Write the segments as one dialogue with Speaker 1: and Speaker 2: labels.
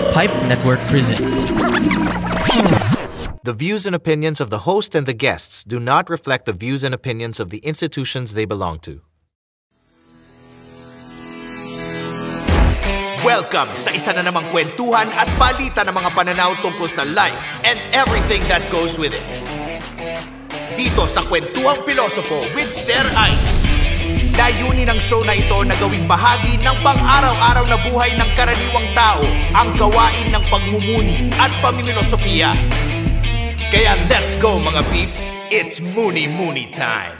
Speaker 1: Pipe Network presents.
Speaker 2: The views and opinions of the host and the guests do not reflect the views and opinions of the institutions they belong to. Welcome sa isa na namang kwentuhan at balita ng mga pananaw tungkol sa life and everything that goes with it. Dito sa Kwentuhang Pilosopo with Sir Ice. Layunin ng show na ito na gawing bahagi ng pang-araw-araw na buhay ng karaniwang tao, ang gawain ng pagmumuni at pamimilosopiya. Kaya let's go mga peeps, it's Muni time!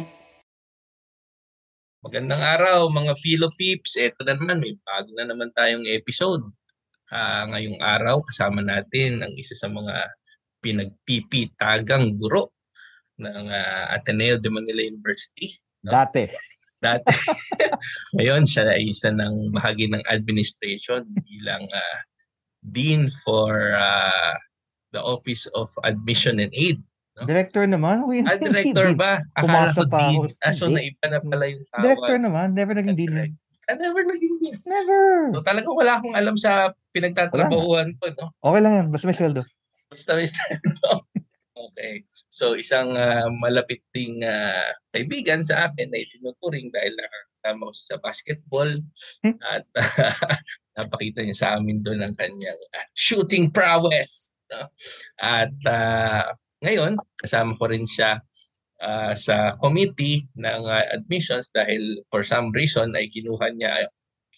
Speaker 3: Magandang araw mga Philo Peeps. Ito na naman, may bago na naman tayong episode. Ngayong araw, kasama natin ang isa sa mga pinagpipitagang guro ng Ateneo de Manila University. No?
Speaker 4: Dati.
Speaker 3: Ngayon, siya ay isa ng bahagi ng administration bilang Dean for the Office of Admission and Aid. No?
Speaker 4: Director naman?
Speaker 3: Director ba? Akala ko Dean. So, naiba na pala yung tawag.
Speaker 4: Director naman? Never naging Dean.
Speaker 3: Never naging Dean.
Speaker 4: Never.
Speaker 3: So, talagang wala akong alam sa pinagtatrabahuan ko, no?
Speaker 4: Okay lang yan. Basta may sweldo.
Speaker 3: Basta may sweldo. Okay. So, isang malapit ding kaibigan sa akin na itinuturing dahil nakakasama ko sa basketball at napakita niya sa amin doon ang kanyang shooting prowess. No? At ngayon, kasama ko rin siya sa committee ng admissions dahil for some reason ay kinuha niya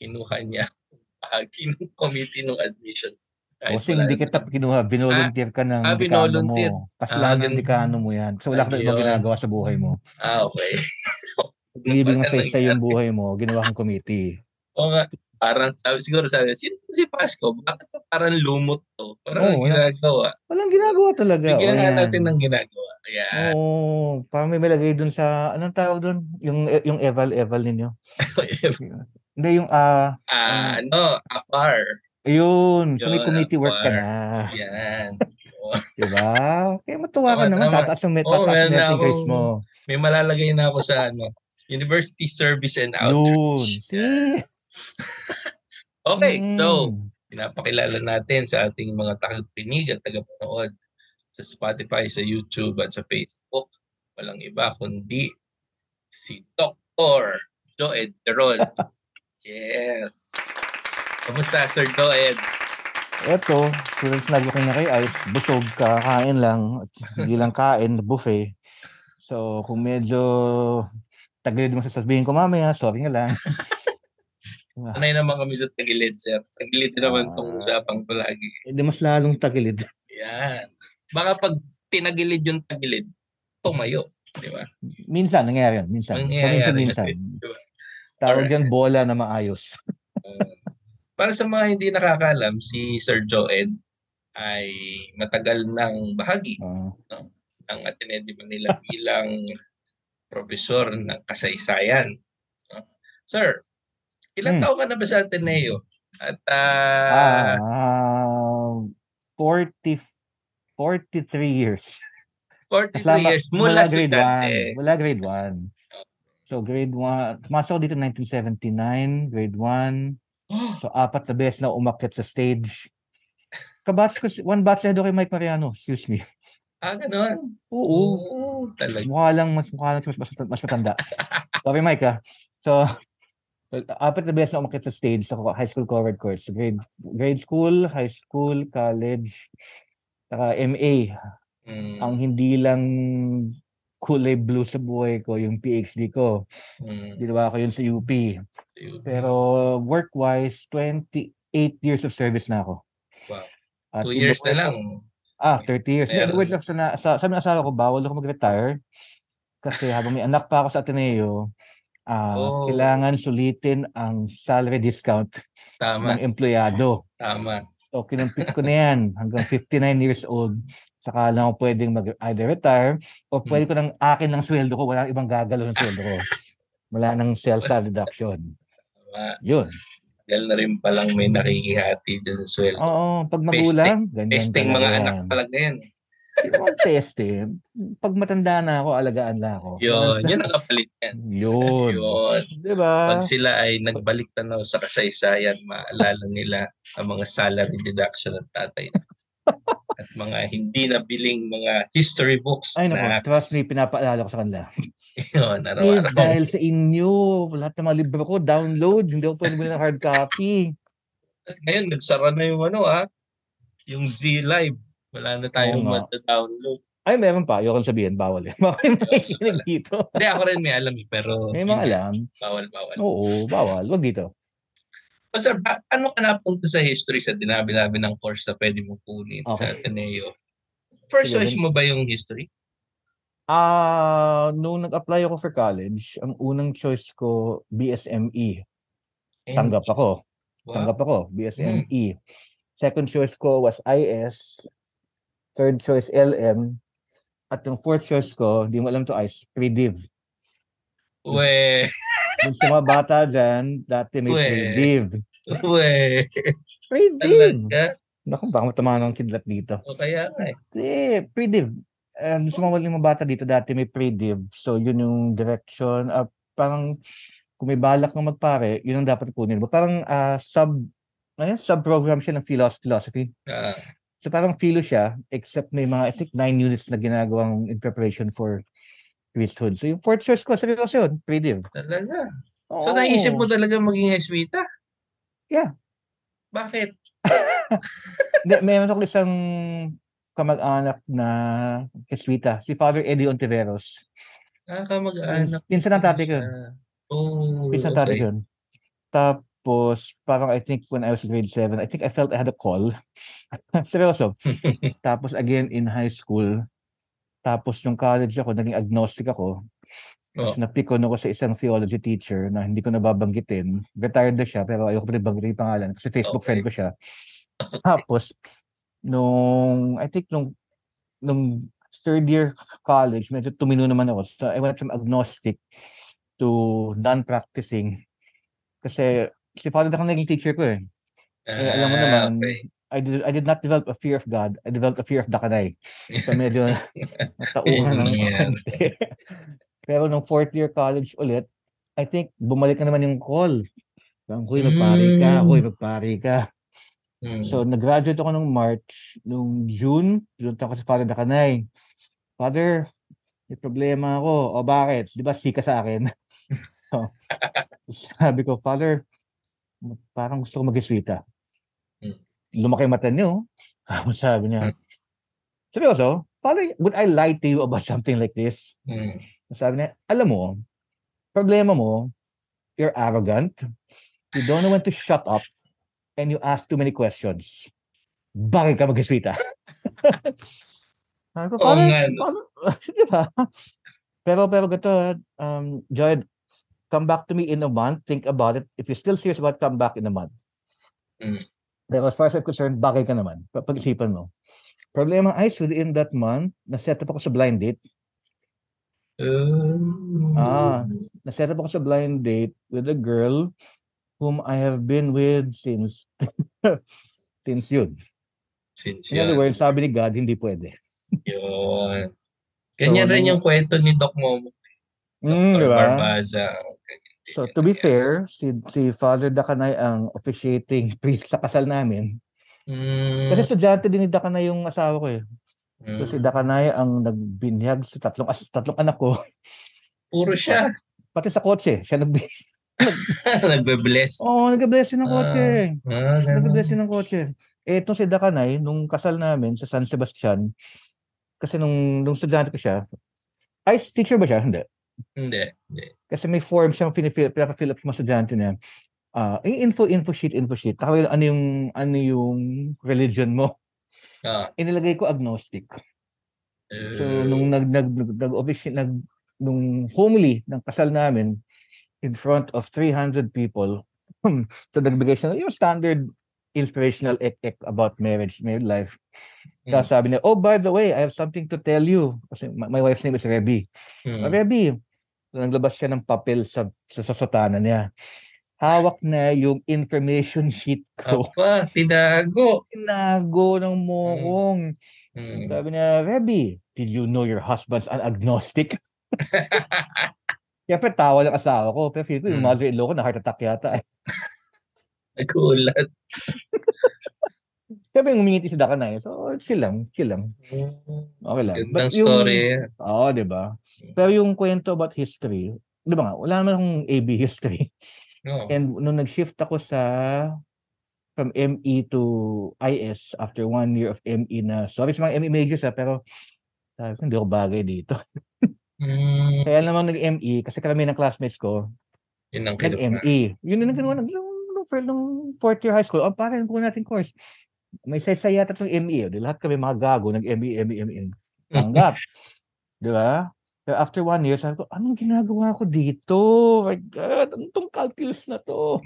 Speaker 3: committee ng admissions.
Speaker 4: Kasi hindi kita kinuha, binolunteer ka ng dekano mo. Kasalanan ng dekano mo yan. So wala ka na ibang ginagawa sa buhay mo.
Speaker 3: Okay.
Speaker 4: Ibig na sa yung buhay mo, ginawa kang committee.
Speaker 3: O nga, parang siguro sabi, sino si Pasco? Bakit parang lumot to? Parang ginagawa.
Speaker 4: Walang ginagawa talaga.
Speaker 3: Bigyan nga natin ng ginagawa. Ayan.
Speaker 4: Oo. Parang may malagay dun sa, anong tawag dun? Yung eval ninyo. Hindi yung,
Speaker 3: afar.
Speaker 4: Ayun. So may committee work ka na.
Speaker 3: Yan.
Speaker 4: Diba? Kaya matuwa ka naman. Tataas yung meeting grades mo.
Speaker 3: May malalagay na ako sa University Service and Outreach.
Speaker 4: Yun.
Speaker 3: Okay, so pinapakilala natin sa ating mga tagapakinig at tagapanood sa Spotify, sa YouTube at sa Facebook. Walang iba kundi si Dr. Joed Terol. Yes. Kamusta, Sir Joed?
Speaker 4: Eto, tulad sinabi ko na kay Ice, busog, kakain lang, hindi lang kain, buffet. So, kung medyo tagilid mo sasabihin ko mamaya, sorry nga lang.
Speaker 3: Anay naman kami sa tagilid, sir. Tagilid naman itong usapang to lagi.
Speaker 4: Hindi mas lalong tagilid.
Speaker 3: Yan. Baka pag tinagilid yung tagilid, tumayo. Di ba?
Speaker 4: Minsan, nangyayari yan. Minsan. Diba? Tawag yan bola na maayos.
Speaker 3: Para sa mga hindi nakakalam, si Sir Joed ay matagal ng bahagi ng Ateneo de Manila bilang profesor ng kasaysayan. Sir, ilang taon ka na ba sa Ateneo? At
Speaker 4: 43 years.
Speaker 3: 43 years mula
Speaker 4: grade 1. Mula grade 1.
Speaker 3: Okay.
Speaker 4: So grade 1, pumasok ako dito 1979, grade 1. So 4 na beses na umakyat sa stage. Kabatch ko, one batch na doon kay Mike Mariano, excuse me.
Speaker 3: Gano'n?
Speaker 4: Oo.
Speaker 3: Talaga.
Speaker 4: Mukha lang mas matanda. Sorry Mike So 4 na beses na umakyat sa stage sa high school covered course. Grade school, high school, college, saka MA. Ang hindi lang kulay blue sa buhay ko, yung PhD ko. Ginawa ko yun sa UP. Pero work-wise, 28 years of service na ako.
Speaker 3: Wow. 2 years na lang.
Speaker 4: 30 years. In other words, sabi ng asawa ko, bawal ako mag-retire. Kasi habang may anak pa ako sa Ateneo, kailangan sulitin ang salary discount ng empleyado.
Speaker 3: Tama.
Speaker 4: So, kinumpit ko na yan hanggang 59 years old. Saka lang ako pwedeng either retire o pwede ko ng akin ng sweldo ko. Walang ibang gagalo ng sweldo ko. Wala nang self-salary deduction. Yun.
Speaker 3: Dahil na rin palang may nakikihati dyan sa sweldo.
Speaker 4: Oo, pag magulang,
Speaker 3: ganyan. Testing mga anak talaga yan.
Speaker 4: Yung test eh. Pag matanda na ako, alagaan na ako.
Speaker 3: Yun ang kapalit yan.
Speaker 4: Yun.
Speaker 3: Yun.
Speaker 4: Diba?
Speaker 3: Pag sila ay nagbalik tanaw sa kasaysayan, maalala nila ang mga salary deduction ng tatay at mga hindi nabiling mga history books.
Speaker 4: Ay nako,
Speaker 3: Naks.
Speaker 4: trust me, pinapaalala ko sa kanila.
Speaker 3: Yun,
Speaker 4: Please,
Speaker 3: araw-araw.
Speaker 4: dahil sa inyo, lahat ng mga libro ko, download. Hindi ako pwede bilhin ng hard copy.
Speaker 3: Tapos ngayon, nagsara na yung yung Z Live. Wala na tayong
Speaker 4: Oo nga.
Speaker 3: download.
Speaker 4: Ay, meron pa. Ayoko sabihin, bawal eh. Baka may makikinig dito.
Speaker 3: Hindi, ako rin may alam pero
Speaker 4: May
Speaker 3: yun
Speaker 4: mga
Speaker 3: nga,
Speaker 4: alam.
Speaker 3: bawal.
Speaker 4: Oo, bawal. Wag dito.
Speaker 3: So, sir, ano ka napunta sa history sa dinabi-dabi ng course na pwede mong kunin sa
Speaker 4: Okay.
Speaker 3: Ateneo? First
Speaker 4: Sige,
Speaker 3: choice mo ba yung history?
Speaker 4: Nung nag-apply ako for college, ang unang choice ko, BSME. Tanggap ako.
Speaker 3: Wow.
Speaker 4: BSME. Second choice ko was IS. Third choice, LM. At yung fourth choice ko, hindi mo alam to IS, pre-div.
Speaker 3: We.
Speaker 4: Yung sa mga bata dyan, dati may
Speaker 3: We.
Speaker 4: pre-div.
Speaker 3: We.
Speaker 4: Pre-div!
Speaker 3: Talaga?
Speaker 4: Naku, baka matama ng kidlat dito.
Speaker 3: O kaya nga eh.
Speaker 4: Pre-div. Sa mga bata dito, dati may pre-div. So, yun yung direction. Parang, kung may balak ng magpare, yun ang dapat kunin mo. Parang sub-program siya ng philosophy. So, parang philo siya, except may mga, I think, 9 units na ginagawang in preparation for priesthood. So, yung fourth choice ko, seryoso yun, pre-div.
Speaker 3: Talaga? So, naisip mo talaga maging jesuita?
Speaker 4: Yeah.
Speaker 3: Bakit?
Speaker 4: Meron ako isang kamag-anak na jesuita, si Father Eddie Ontiveros.
Speaker 3: Kamag-anak.
Speaker 4: Pinsan ng tatay ko yun.
Speaker 3: Oh,
Speaker 4: Pinsan ng tatay ko yun. Tapos, parang I think when I was grade 7, I think I felt I had a call. Seryoso. Tapos again, in high school, tapos yung college ako, naging agnostic ako. Tapos napikon ako sa isang theology teacher na hindi ko nababanggitin. Retired na siya, pero ayoko pa rin banggitin yung pangalan kasi Facebook friend ko siya. Tapos, I think nung third year college, medyo tumino naman ako. So I went from agnostic to non-practicing. Kasi si Father na naging teacher ko eh. Alam mo naman, I did not develop a fear of God. I developed a fear of Dakanay. So medyo natauhan ng konti. Pero nung fourth year college ulit, I think bumalik na naman yung call. Huy, magpari ka. So nag-graduate ako nung March. Nung June, pinunta ko sa Father Dakanay. Father, may problema ako. O bakit? Di ba sika sa akin? So, sabi ko, Father, parang gusto ko mag-jesuita. Lumaki mata niyo. Sabi niya, seryoso? Father, would I lie to you about something like this? Sabi niya, alam mo, problema mo, you're arrogant, you don't know when to shut up, and you ask too many questions. Bakit ka mag-jesuita? Sabi ko, diba? Pero gato, Joy, come back to me in a month, think about it. If you're still serious about come back in a month. Pero as far as I'm concerned, bakit ka naman? Pag-isipan mo. Problema ay, within that month, na-set up ako sa blind date. Na-set up ako sa blind date with a girl whom I have been with since yun. In other words, sabi ni God, hindi pwede.
Speaker 3: Yun. Ganyan rin yung kwento ni Doc Momo. Dr. Barbaza.
Speaker 4: So to be fair, si Father Dakanay ang officiating priest sa kasal namin. Kasi estudyante din ni Dakanay yung asawa ko eh. So si Dakanay ang nagbinyag sa tatlong anak ko.
Speaker 3: Puro siya.
Speaker 4: Pati sa kotse, siya
Speaker 3: nagbe-bless.
Speaker 4: Oo, nagbe-bless ng kotse. Nagbe-bless ng kotse. Itong si Dakanay, nung kasal namin sa San Sebastian, kasi nung estudyante ko siya, teacher ba siya? Hindi. Kasi may form siyang pinaka-fill up sa mga estudyante niya. Info sheet. Ano yung religion mo? Inilagay ko agnostic. So nung nung homily ng kasal namin in front of 300 people, so nagbigay siya yung standard inspirational about marriage life. Tapos sabi niya, oh, by the way, I have something to tell you. Kasi my wife's name is Rebby. Rebby, so naglabas siya ng papel sa sotana niya. hawak na yung information sheet ko.
Speaker 3: Apa, tinago.
Speaker 4: Tinago ng mokong.
Speaker 3: Hmm.
Speaker 4: Sabi niya, Rebby, did you know your husband's an agnostic? Siyempre, tawa ng asawa ko. Pero feel ko yung mother-in-law ko na heart attack yata.
Speaker 3: Nagulat.
Speaker 4: Siyempre, ngumingiti si Dakanay. So, chill lang. Okay lang.
Speaker 3: Gandang story.
Speaker 4: Oo, di ba? Pero yung kwento about history, di ba nga, wala naman akong AB history.
Speaker 3: No.
Speaker 4: And nung nag-shift ako from ME to IS after 1 year of ME na, sorry sa mga ME majors pero sabi ko, hindi ako bagay dito. Kaya naman nag-ME, kasi karamihan ng classmates ko,
Speaker 3: Yun ang
Speaker 4: nag-ME. Yun na ginawa, nung fourth year high school, parang po natin course. May say yata itong ME. Lahat kami mga gago, nag-ME. Tanggap. Di ba? Pero after 1 year, sabi ko, anong ginagawa ko dito? My God, anong tong calculus na to?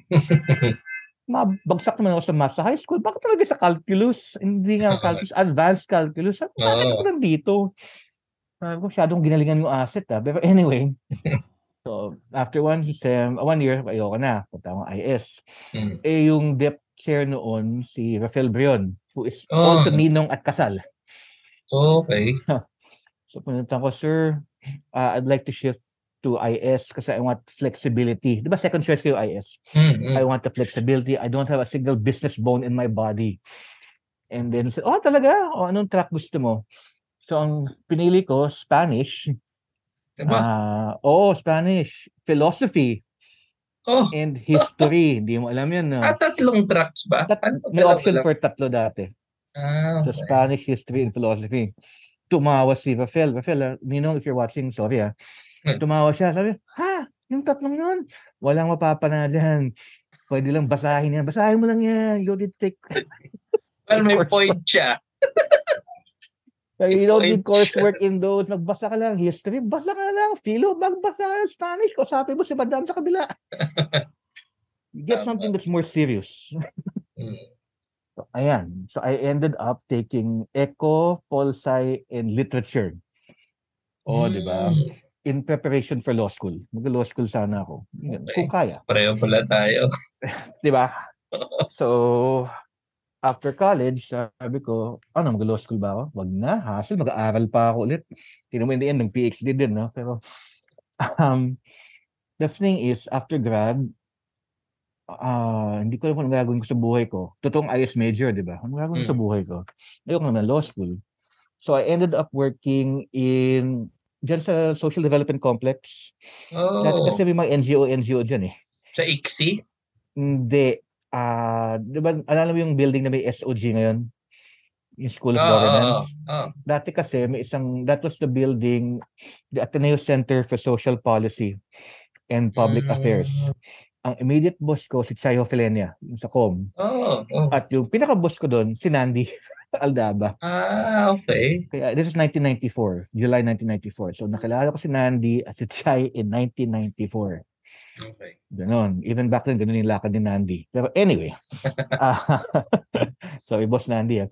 Speaker 4: Mabagsak naman ako sa math sa high school. Bakit talaga sa calculus? Hindi nga calculus, advanced calculus. Bakit ako nandito? Sabi ko, masyadong ginalingan yung asset. Pero anyway, so after 1 year, ayoko na. Punta akong IS. Yung depth chair noon, si Rafael Brion, who is also ninong at kasal.
Speaker 3: Okay.
Speaker 4: So punta ko, sir, I'd like to shift to IS kasi I want flexibility. Di ba second choice ko yung IS? I want the flexibility. I don't have a single business bone in my body. And then, said, talaga? Anong track gusto mo? So, ang pinili ko, Spanish.
Speaker 3: Diba?
Speaker 4: Spanish. Philosophy. And history. Hindi mo alam yan.
Speaker 3: Tatlong tracks ba?
Speaker 4: May option for tatlo dati.
Speaker 3: Okay.
Speaker 4: So, Spanish, history, and philosophy. Tumawa si Rafael. Ninong, if you're watching, sorry Tumawa siya. Sabi, yung tatlong yun? Walang mapapanalan. Pwede lang basahin yan. Basahin mo lang yan. You did take...
Speaker 3: Well, may point siya.
Speaker 4: You don't need coursework in those. Magbasa ka lang. History, basa ka lang. Philo, magbasa ka. Spanish, kausapin mo si Madam sa kabila. Get something that's more serious. So, ayan. So, I ended up taking Eco, Pol Sci, and Literature. Di ba? In preparation for law school. Mag-law school sana ako. Okay. Kung kaya.
Speaker 3: Pareho pala tayo.
Speaker 4: Di ba? So, after college, sabi ko, mag-law school ba ako? Wag na, hassle, mag-aaral pa ako ulit. Tingnan mo in the end, ng PhD din, no? Pero, the thing is, after grad, hindi ko alam kung anong gagawin ko sa buhay ko. Totoong IS major, di ba? Anong gagawin ko sa buhay ko? Ayoko naman law school. So, I ended up working dyan sa Social Development Complex. Dati kasi may mga NGO dyan eh.
Speaker 3: Sa ICSI?
Speaker 4: Hindi. Di ba, alam mo yung building na may SOG ngayon? Yung School of Governance. Dati kasi may that was the building, the Ateneo Center for Social Policy and Public Affairs. Ang immediate boss ko, si Chayo Filenia, yung sa COM. At yung pinaka-boss ko doon, si Nandi Aldaba.
Speaker 3: Okay.
Speaker 4: Kaya this is 1994, July 1994. So nakilala ko si Nandi at si Chay in 1994.
Speaker 3: Okay.
Speaker 4: Ganon. Even back then, ganon yung lakad ni Nandi. Pero anyway. Sorry, boss Nandi.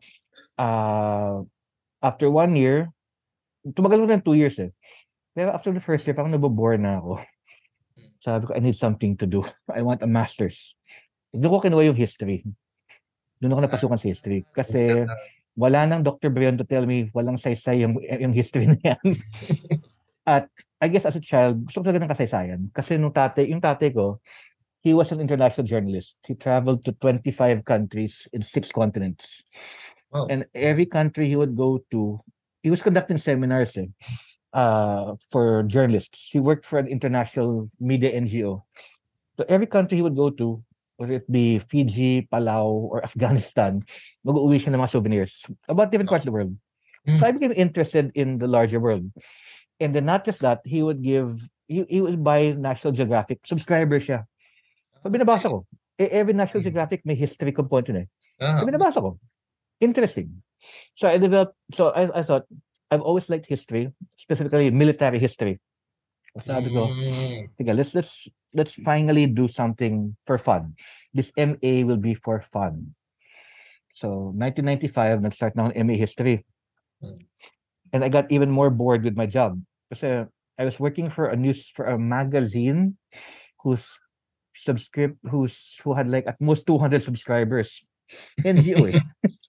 Speaker 4: After 1 year, tumagal ko ng 2 years eh. Pero after the first year, parang nabobore na ako. Sabi ko, I need something to do. I want a master's. Doon ko kinuha yung history. Doon ako napasukan sa history. Kasi wala nang Dr. Brion to tell me walang saysay yung history na yan. At I guess as a child, gusto ko talaga ng kasaysayan. Kasi yung tatay ko, he was an international journalist. He traveled to 25 countries in 6 continents.
Speaker 3: Wow.
Speaker 4: And every country he would go to, he was conducting seminars for journalists. He worked for an international media NGO. So every country he would go to, whether it be Fiji, Palau, or Afghanistan, mag-uwi siya ng mga souvenirs about different parts of the world. So I became interested in the larger world. And then not just that, he would buy National Geographic. Subscriber siya. So binabasa ko. Every National Geographic may history component eh. So binabasa ko. Interesting. So I thought, I've always liked history, specifically military history. So sabi ko, let's finally do something for fun. This MA will be for fun. So 1995, nag-start na akong MA history. And I got even more bored with my job. Kasi I was working for a magazine whose who had like at most 200 subscribers. NGO eh.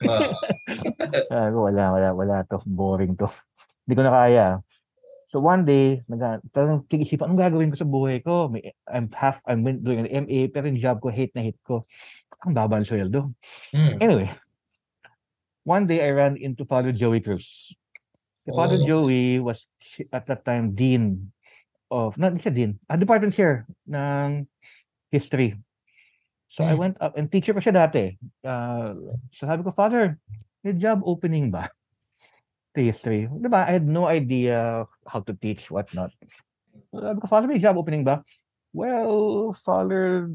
Speaker 4: Wala to. Boring to. Hindi ko na kaya. So one day, talagang tig-isipan, anong gagawin ko sa buhay ko? I'm doing an MA, pero yung job ko, hate na hate ko. Ang baba ng sweldo. Anyway, one day I ran into Father Joey Cruz. Father Joey was at that time dean of, not siya dean, department chair ng history. So I went up, and teacher ko siya dati. So sabi ko, Father, may job opening ba? The history. Diba? I had no idea how to teach, whatnot. So sabi ko, Father, may job opening ba? Well, Father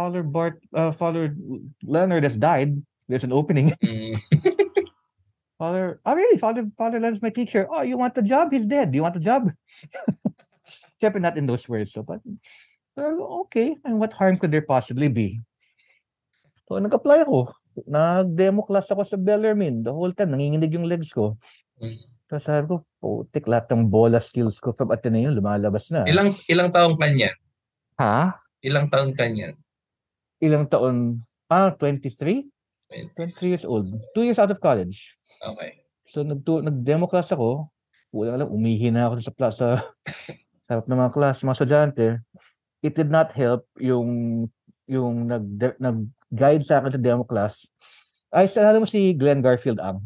Speaker 4: Leonard has died. There's an opening. Father, really? Father Leonard's my teacher. Oh, you want the job? He's dead. Do you want the job? Siyempre not in those words. So, but okay. And what harm could there possibly be? So, nag-apply ako. Nag-demo class ako sa Bellarmine. The whole time, nanginginig yung legs ko. So, sabi ko, putik, lahat ng bola skills ko from Ateneo, lumalabas na.
Speaker 3: Ilang taong ka niyan?
Speaker 4: Ha?
Speaker 3: Ilang taon ka niyan?
Speaker 4: Ilang taon? 23? 23 years old. 2 years out of college.
Speaker 3: Okay.
Speaker 4: So, nag-demo class ako. Wala lang, umihi na ako sa harap ng mga class, mga estudyante. It did not help yung nag-guide sa akin sa demo class. Ay, alam mo si Glenn Garfield ang?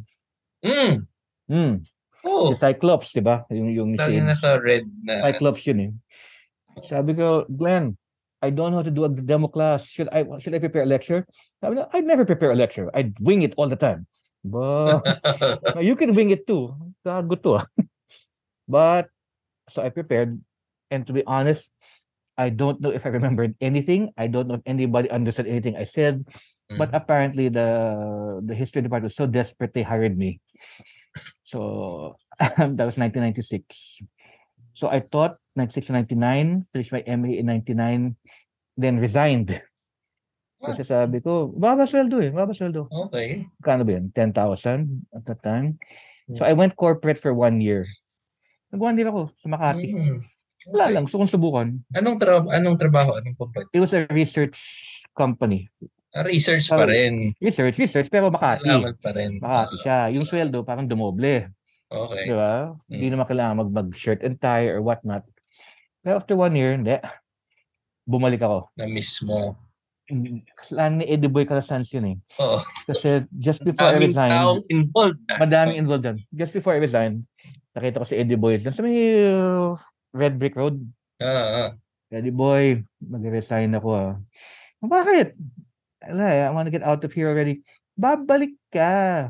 Speaker 3: Oh.
Speaker 4: Si Cyclops, di ba? Yung shades.
Speaker 3: Naka-red na.
Speaker 4: Cyclops yun eh. Sabi ko, Glenn, I don't know how to do a demo class. Should I prepare a lecture? Sabi niya, I'd never prepare a lecture. I'd wing it all the time. But you can wing it too. Good to. But so I prepared, and to be honest, I don't know if I remembered anything. I don't know if anybody understood anything I said. But apparently the history department was so desperate they hired me. So that was 1996. So I taught 96 to 99, finished my MA in 99, then resigned. Kasi sabi ko, baba sweldo.
Speaker 3: Okay.
Speaker 4: Kano ba yun? 10,000 at that time. So I went corporate for 1 year. Nag-1 year ako sa Makati. Wala lang, gusto kong subukan.
Speaker 3: Anong trabaho? Anong company?
Speaker 4: It was a research company.
Speaker 3: Research pa rin.
Speaker 4: Research, pero Makati.
Speaker 3: Kailangan pa rin.
Speaker 4: Makati siya. Yung sweldo, parang dumoble.
Speaker 3: Okay.
Speaker 4: Diba? Hindi naman kailangan mag-shirt and tie or whatnot. Pero after 1 year, hindi. Bumalik ako.
Speaker 3: Na-miss mo.
Speaker 4: Kasalanan ni Eddie Boy Calasans yun eh.
Speaker 3: Oo.
Speaker 4: Kasi just before I resigned,
Speaker 3: taong involved.
Speaker 4: Madaming involved dyan. Just before I resigned, nakita ko si Eddie Boy dyan sa may Red Brick Road. Eddie Boy, mag-resign ako. Bakit? I want to get out of here already. Babalik ka.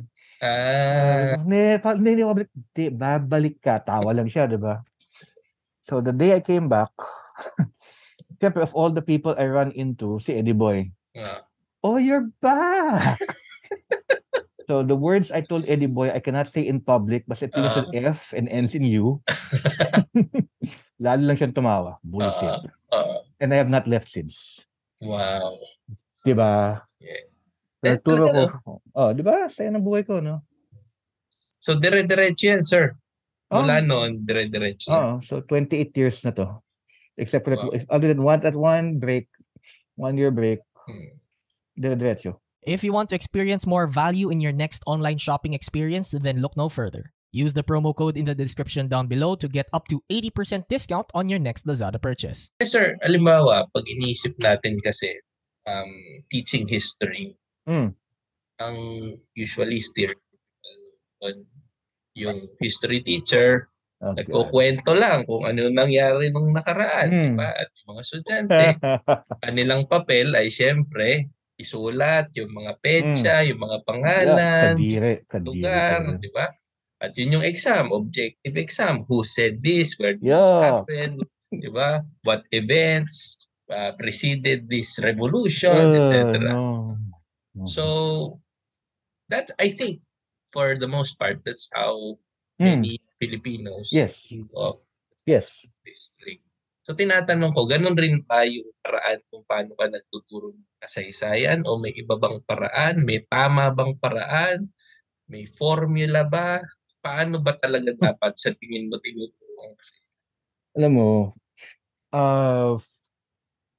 Speaker 4: Hindi, babalik ka. Tawa lang siya, diba? So the day I came back, siyempre, of all the people I run into, si Eddie Boy. Oh, you're back! So the words I told Eddie Boy, I cannot say in public, but it begins with F and ends in U. Lalo lang siyang tumawa. Bullshit. And I have not left since.
Speaker 3: Wow.
Speaker 4: Diba?
Speaker 3: Yeah.
Speaker 4: Turo ko. Diba? Saya ng buhay ko, no?
Speaker 3: So, dire-diretso yan, sir. Mula noon, dire-diretso yan.
Speaker 4: So 28 years na to. Except for that, other than one break, 1 year break, dire-diretso.
Speaker 1: If you want to experience more value in your next online shopping experience, then look no further. Use the promo code in the description down below to get up to 80% discount on your next Lazada purchase.
Speaker 3: Yes, sir, alimbawa, pag iniisip natin kasi teaching history, ang usually stereotypical yung history teacher, nagkukwento lang kung ano nangyari nung nakaraan, diba? At yung mga estudyante, kanilang papel ay syempre isulat yung mga petsa, yung mga pangalan, lugar, di ba? At yun yung exam, objective exam. Who said this? Where did this happen? Di ba? What events preceded this revolution, etc. So, that I think, for the most part, that's how many Filipinos think of history. So tinatanong ko, ganun rin ba yung paraan kung paano ka nagtuturo ng kasaysayan o may iba bang paraan? May tama bang paraan? May formula ba? Paano ba talaga dapat sa tingin mo tinuturo ang kasaysayan?
Speaker 4: Alam mo,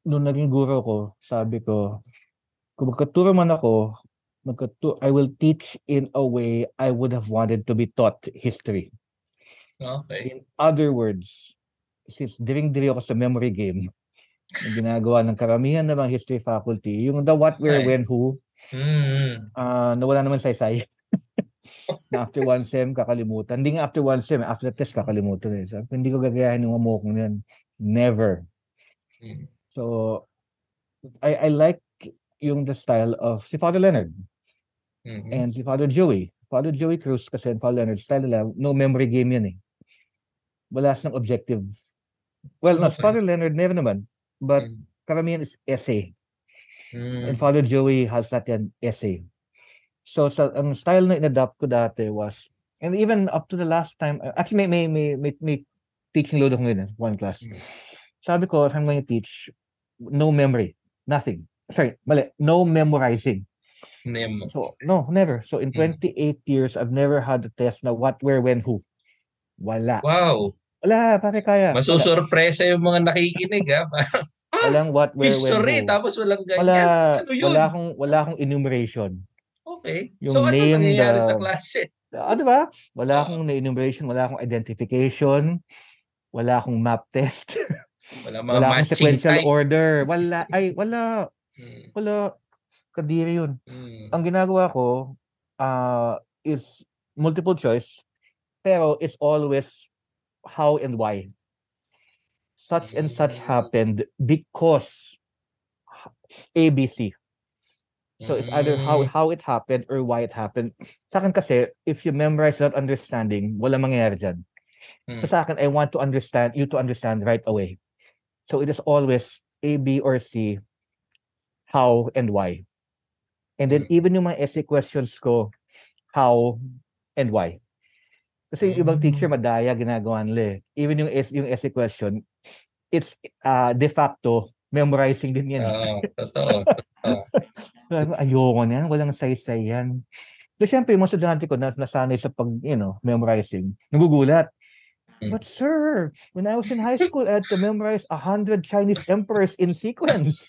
Speaker 4: nung naging guro ko, sabi ko, kung magkaturo man ako, I will teach in a way I would have wanted to be taught history.
Speaker 3: Okay.
Speaker 4: In other words, since diring-diri ako sa memory game, yung ginagawa ng karamihan ng mga history faculty, yung the what, where, when, who, nawala naman saysay. Na after one sem, kakalimutan. Hindi nga after one sem, after the test, kakalimutan. So, hindi ko gagayahin yung amokong yan. Never. So, I like yung the style of si Father Leonard and si Father Joey. Father Joey Cruz kasi and Father Leonard style nila, no memory game yan eh. Wala siyang objective. Well, not Father Leonard, never naman. But karamihan is essay. And Father Joey has that yan, essay. So, ang style na in-adapt ko dati was, and even up to the last time, actually may teaching load ako ngayon, one class. Sabi ko, if I'm going to teach, no memory, nothing. Sorry, mali, no memorizing. So, no, never. So, in 28 years, I've never had a test na what, where, when, who. Wala.
Speaker 3: Wow.
Speaker 4: Wala, pare kaya.
Speaker 3: Masusurpresa yung mga nakikinig, ha?
Speaker 4: Walang what, where,
Speaker 3: History,
Speaker 4: when, who.
Speaker 3: tapos walang ganyan. Ano yun?
Speaker 4: Wala akong enumeration.
Speaker 3: Okay.
Speaker 4: Yung
Speaker 3: so, ano
Speaker 4: name,
Speaker 3: nangyayari sa klase?
Speaker 4: Ano ba? Wala akong enumeration, wala akong identification, wala akong map test. Wala akong sequential order. Wala. Kadiri yun. Ang ginagawa ko is multiple choice, pero it's always how and why. Such and such happened because ABC. So it's either how it happened or why it happened. Sa akin kasi, if you memorize that understanding, wala mangyayari dyan. So sa akin, I want to understand you to understand right away. So it is always A, B, or C, how and why. And then even yung mga essay questions ko, how and why. Kasi yung ibang teacher, madaya, ginagawa nila eh. Even yung essay question, it's de facto, memorizing din yan.
Speaker 3: Totoo.
Speaker 4: Ayoko na yan, walang saysay yan. So syempre, yung mga estudyante ko na nasanay sa memorizing, nagugulat. But sir, when I was in high school, I had to memorize 100 Chinese emperors in sequence.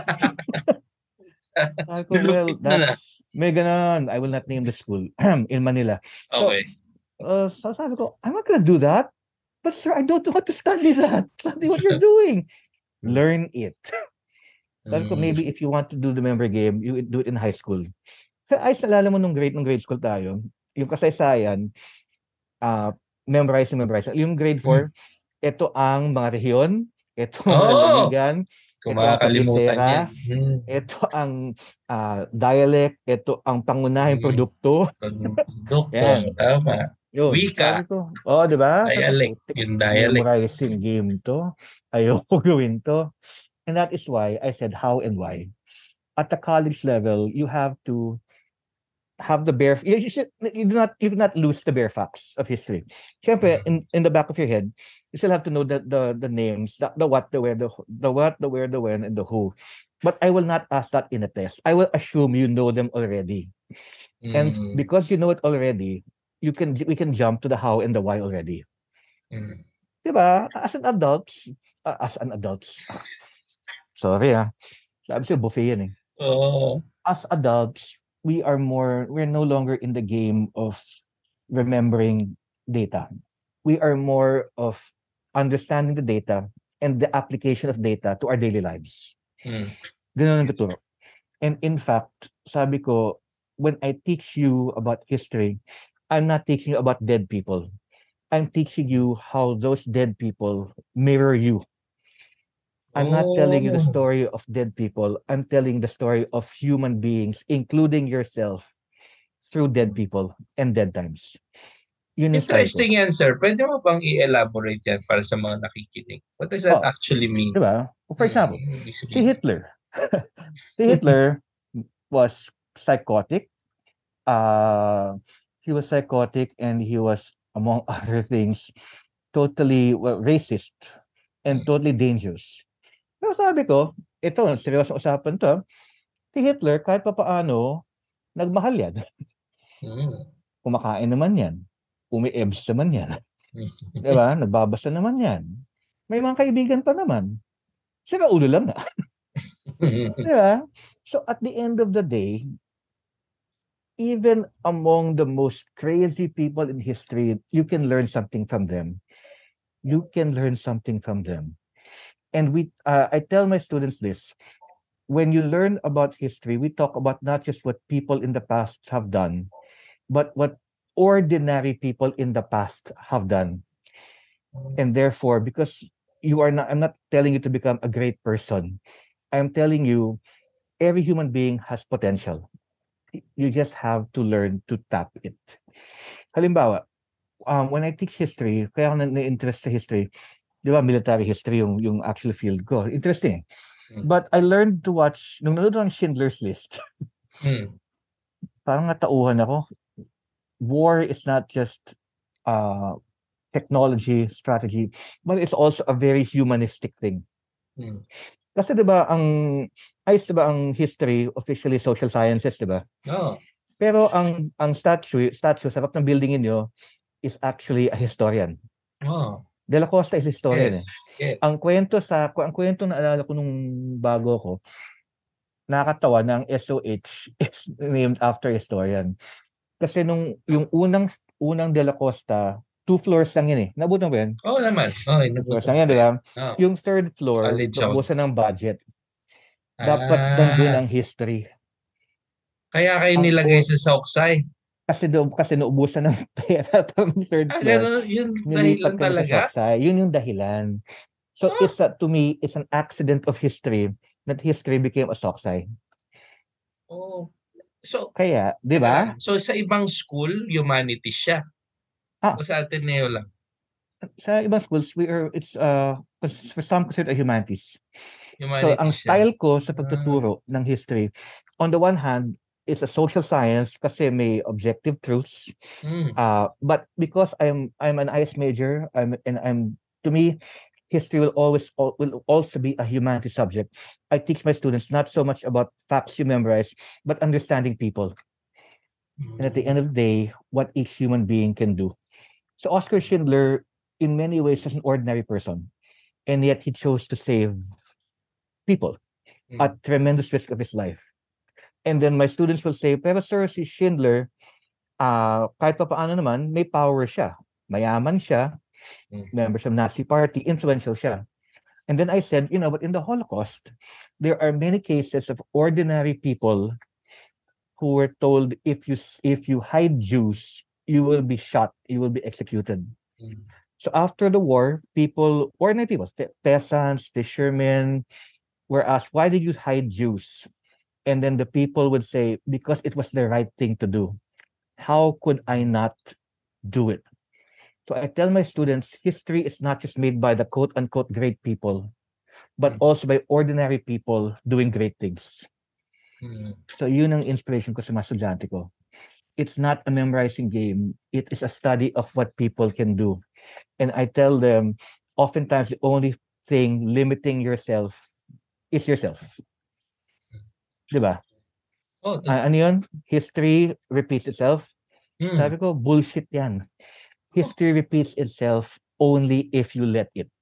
Speaker 4: Well, that's may ganon. I will not name the school in Manila.
Speaker 3: Okay.
Speaker 4: So sabi ko, I'm not gonna do that. But sir, I don't want to study that. Study what you're doing. Learn it. Sabi ko, maybe if you want to do the memory game, you do it in high school. Kaya ayos nalala mo nung grade school tayo, yung kasaysayan, memorizing. Yung grade 4, ito ang mga rehiyon, ito ang lalawigan, ito ang pagkisera, ito ang dialect, ito ang pangunahing produkto.
Speaker 3: Yan. Tama.
Speaker 4: Yun,
Speaker 3: Wika.
Speaker 4: Di ba?
Speaker 3: Dialect. Yung dialect.
Speaker 4: Memorizing game to. Ayoko gawin to. And that is why I said how and why. At the college level, you have to have the bare. You do not lose the bare facts of history. Siyempre, in the back of your head, you still have to know the names, the what, the where, the what, the where, the when, and the who. But I will not ask that in a test. I will assume you know them already, and because you know it already, we can jump to the how and the why already. Diba? As an adult. Sorry sabi siya buffet yan eh. As adults, we're no longer in the game of remembering data. We are more of understanding the data and the application of data to our daily lives. Ganun ang tuturo. And in fact, sabi ko, when I teach you about history, I'm not teaching you about dead people. I'm teaching you how those dead people mirror you. I'm not telling you the story of dead people. I'm telling the story of human beings, including yourself, through dead people and dead times.
Speaker 3: Interesting yan, sir. Pwede mo bang i-elaborate yan para sa mga nakikinig? What does that actually mean?
Speaker 4: Diba? For example, si Hitler. Si Hitler was psychotic. He was psychotic and he was, among other things, totally racist and totally dangerous. Pero sabi ko, ito, seryosong usapan to. Si Hitler, kahit pa paano, nagmahal yan. Kumakain naman yan. Umi-ebs naman yan. Diba? Nagbabasa naman yan. May mga kaibigan pa naman. Sira ulo lang na. Yeah. So at the end of the day, even among the most crazy people in history, you can learn something from them. You can learn something from them. And I tell my students this: when you learn about history, we talk about not just what people in the past have done, but what ordinary people in the past have done. And therefore, because I'm not telling you to become a great person. I'm telling you, every human being has potential. You just have to learn to tap it. Halimbawa, when I teach history, kaya ako na-interest sa history, di ba, military history yung actual field ko. Interesting. But I learned to watch, nung nanood ng Schindler's List, parang natauhan ako. War is not just technology, strategy, but it's also a very humanistic thing. Kasi 'di ba ang history officially social sciences, 'di ba?
Speaker 3: Oh.
Speaker 4: Pero ang statue sa harap ng building niyo is actually a historian.
Speaker 3: Oh.
Speaker 4: De La Costa is historian
Speaker 3: Yes. Yes.
Speaker 4: Ang kwento na naalala ko nung bago ko, nakakatawa na ang SOH is named after historian. Kasi yung unang De La Costa, 2 floors lang yun eh. Nabutan ba yan?
Speaker 3: Oo naman. Oo,
Speaker 4: 2 floors lang yan, di ba?
Speaker 3: Oh.
Speaker 4: Yung 3rd floor,
Speaker 3: College
Speaker 4: naubusan ng budget. Dapat nandun ang history.
Speaker 3: Kaya kayo nilagay sa Soksay?
Speaker 4: Kasi naubusan ng pera pang 3rd floor.
Speaker 3: Ganun, yun dahilan talaga?
Speaker 4: Sa Yun yung dahilan. So to me, it's an accident of history that history became a Soksay.
Speaker 3: Oh. So,
Speaker 4: kaya, di ba?
Speaker 3: So sa ibang school, humanities siya. O sa Ateneo lang?
Speaker 4: Sa ibang schools, for some considered humanities.
Speaker 3: Humanities
Speaker 4: so ang style ko sa pagtuturo ng history, on the one hand, it's a social science kasi may objective truths. But because I'm an IS major, to me, history will also be a humanities subject. I teach my students not so much about facts you memorize, but understanding people. And at the end of the day, what each human being can do. So Oskar Schindler, in many ways, was an ordinary person. And yet he chose to save people at tremendous risk of his life. And then my students will say, pero sir, si Schindler, kahit pa paano naman, may power siya. Mayaman siya, members of Nazi Party, influential siya. And then I said, but in the Holocaust, there are many cases of ordinary people who were told, if you hide Jews, you will be shot, you will be executed. So after the war, ordinary people, peasants, fishermen, were asked, why did you hide Jews? And then the people would say, because it was the right thing to do. How could I not do it? So I tell my students, history is not just made by the quote-unquote great people, but also by ordinary people doing great things. So yun ang inspiration ko sa mga estudyante ko. It's not a memorizing game. It is a study of what people can do. And I tell them, oftentimes the only thing limiting yourself is yourself. Diba? Ano yun? History repeats itself. Sabi ko, bullshit yan. History repeats itself only if you let it.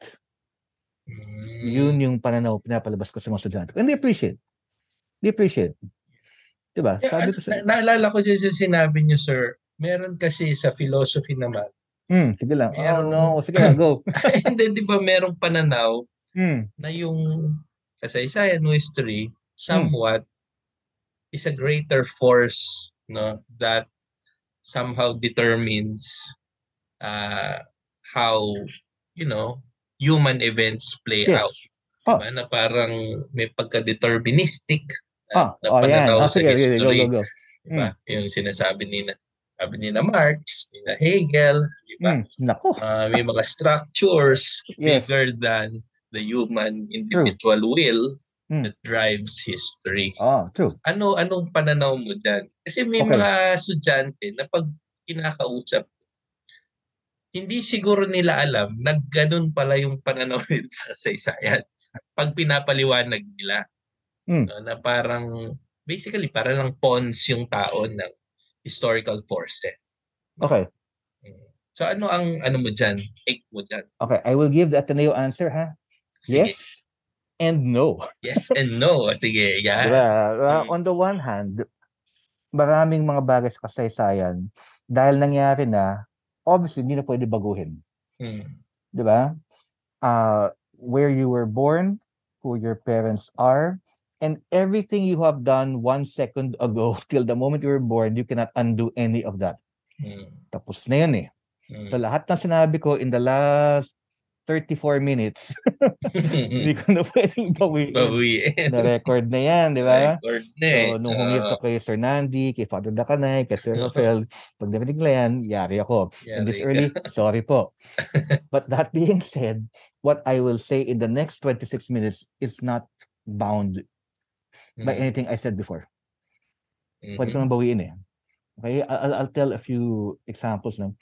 Speaker 4: Yun yung pananaw pinapalabas ko sa mga estudyante. And they appreciate. Diba?
Speaker 3: Sabi ko naalala ko dyan sa sinabi niyo, sir, meron kasi sa philosophy naman.
Speaker 4: Sige lang. Sige lang, go.
Speaker 3: Hindi, di ba merong pananaw na yung kasaysayan o history somewhat is a greater force, that somehow determines how human events play out. Diba? Na parang may pagka-deterministic na pananaw sa history.
Speaker 4: Go.
Speaker 3: Diba? Yung sinasabi ni Marx, ni Hegel, diba? May mga structures bigger than the human individual will that drives history.
Speaker 4: True.
Speaker 3: Anong pananaw mo dyan? Kasi may mga estudyante na pag kinakausap, hindi siguro nila alam na ganun pala yung pananaw nila sa kasaysayan. Pag pinapaliwanag nila, na parang, basically, para lang pawns yung tao ng historical forces.
Speaker 4: Okay.
Speaker 3: So ano ang mo dyan? Take mo dyan?
Speaker 4: Okay, I will give the Ateneo answer, ha?
Speaker 3: Sige.
Speaker 4: Yes, and no.
Speaker 3: Yes and no. Sige, yan.
Speaker 4: Diba?
Speaker 3: Mm.
Speaker 4: On the one hand, maraming mga bagay sa kasaysayan, dahil nangyari na, obviously, hindi na pwede baguhin.
Speaker 3: Mm.
Speaker 4: Diba? Where you were born, who your parents are, and everything you have done 1 second ago till the moment you were born, you cannot undo any of that. Tapos na yun eh. So lahat ng sinabi ko in the last 34 minutes, hindi ko na pwedeng bawiin. Na-record na yan, di ba?
Speaker 3: Record na eh.
Speaker 4: So, nung humirto kay Sir Nandi, kay Father Dakanay, kay Sir Rafael, pag narinig na yan, yari ako. And this early, sorry po. But that being said, what I will say in the next 26 minutes is not bound by anything I said before. Pwede ko nang bawiin eh. Okay, I'll tell a few examples now.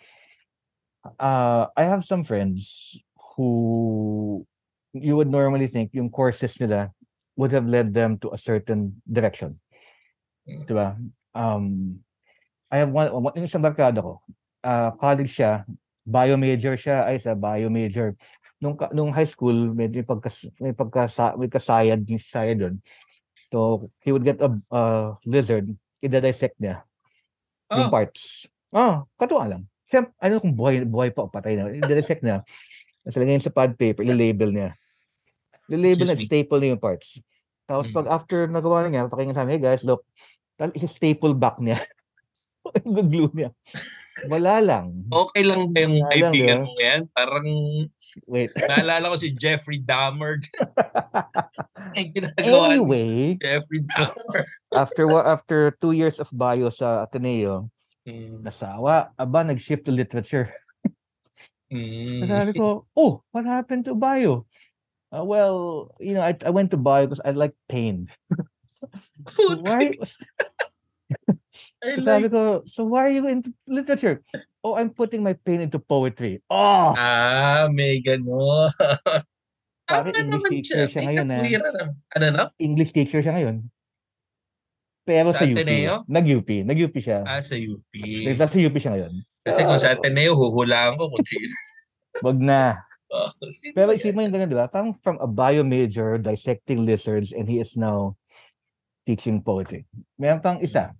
Speaker 4: I have some friends who you would normally think yung courses nila would have led them to a certain direction. Diba? I have one yung isang barkada ko. College siya, bio major siya, ay sa bio major. Nung high school, may kasayad doon. So, he would get a lizard, i-dissect niya yung parts. Katuwa lang. Siyempre, ano kung buhay pa o patay na. I-dissect niya. Nasalagay sa pad paper, i-label niya. I-label na, staple niya yung parts. Tapos pag after nagawa na niya, pakinggan sa amin, hey guys, look, i-staple back niya. I-glue niya. Wala lang.
Speaker 3: Okay lang ba yung kaibigan mo yan? Parang, wait. Naalala ko si Jeffrey Dahmer.
Speaker 4: Anyway,
Speaker 3: Jeffrey Dahmer.
Speaker 4: after 2 years of bio sa Ateneo, nasawa, nag-shift to literature. Sabi ko, what happened to bio? Well, I went to bio because I like pain. Sabi ko, so why are you into literature? I'm putting my pain into poetry.
Speaker 3: May gano'n.
Speaker 4: Bakit English teacher siya ngayon?
Speaker 3: Ano na?
Speaker 4: English teacher siya ngayon. Pero sa UP. Nag-UP siya.
Speaker 3: Sa UP.
Speaker 4: Sa UP siya ngayon.
Speaker 3: Kasi kung sa Ateneo, huhulaan ko kung sino.
Speaker 4: Wag na. Pero isip mo yung ganun, di ba? Parang from a bio major, dissecting lizards, and he is now teaching poetry. Meron pang isa.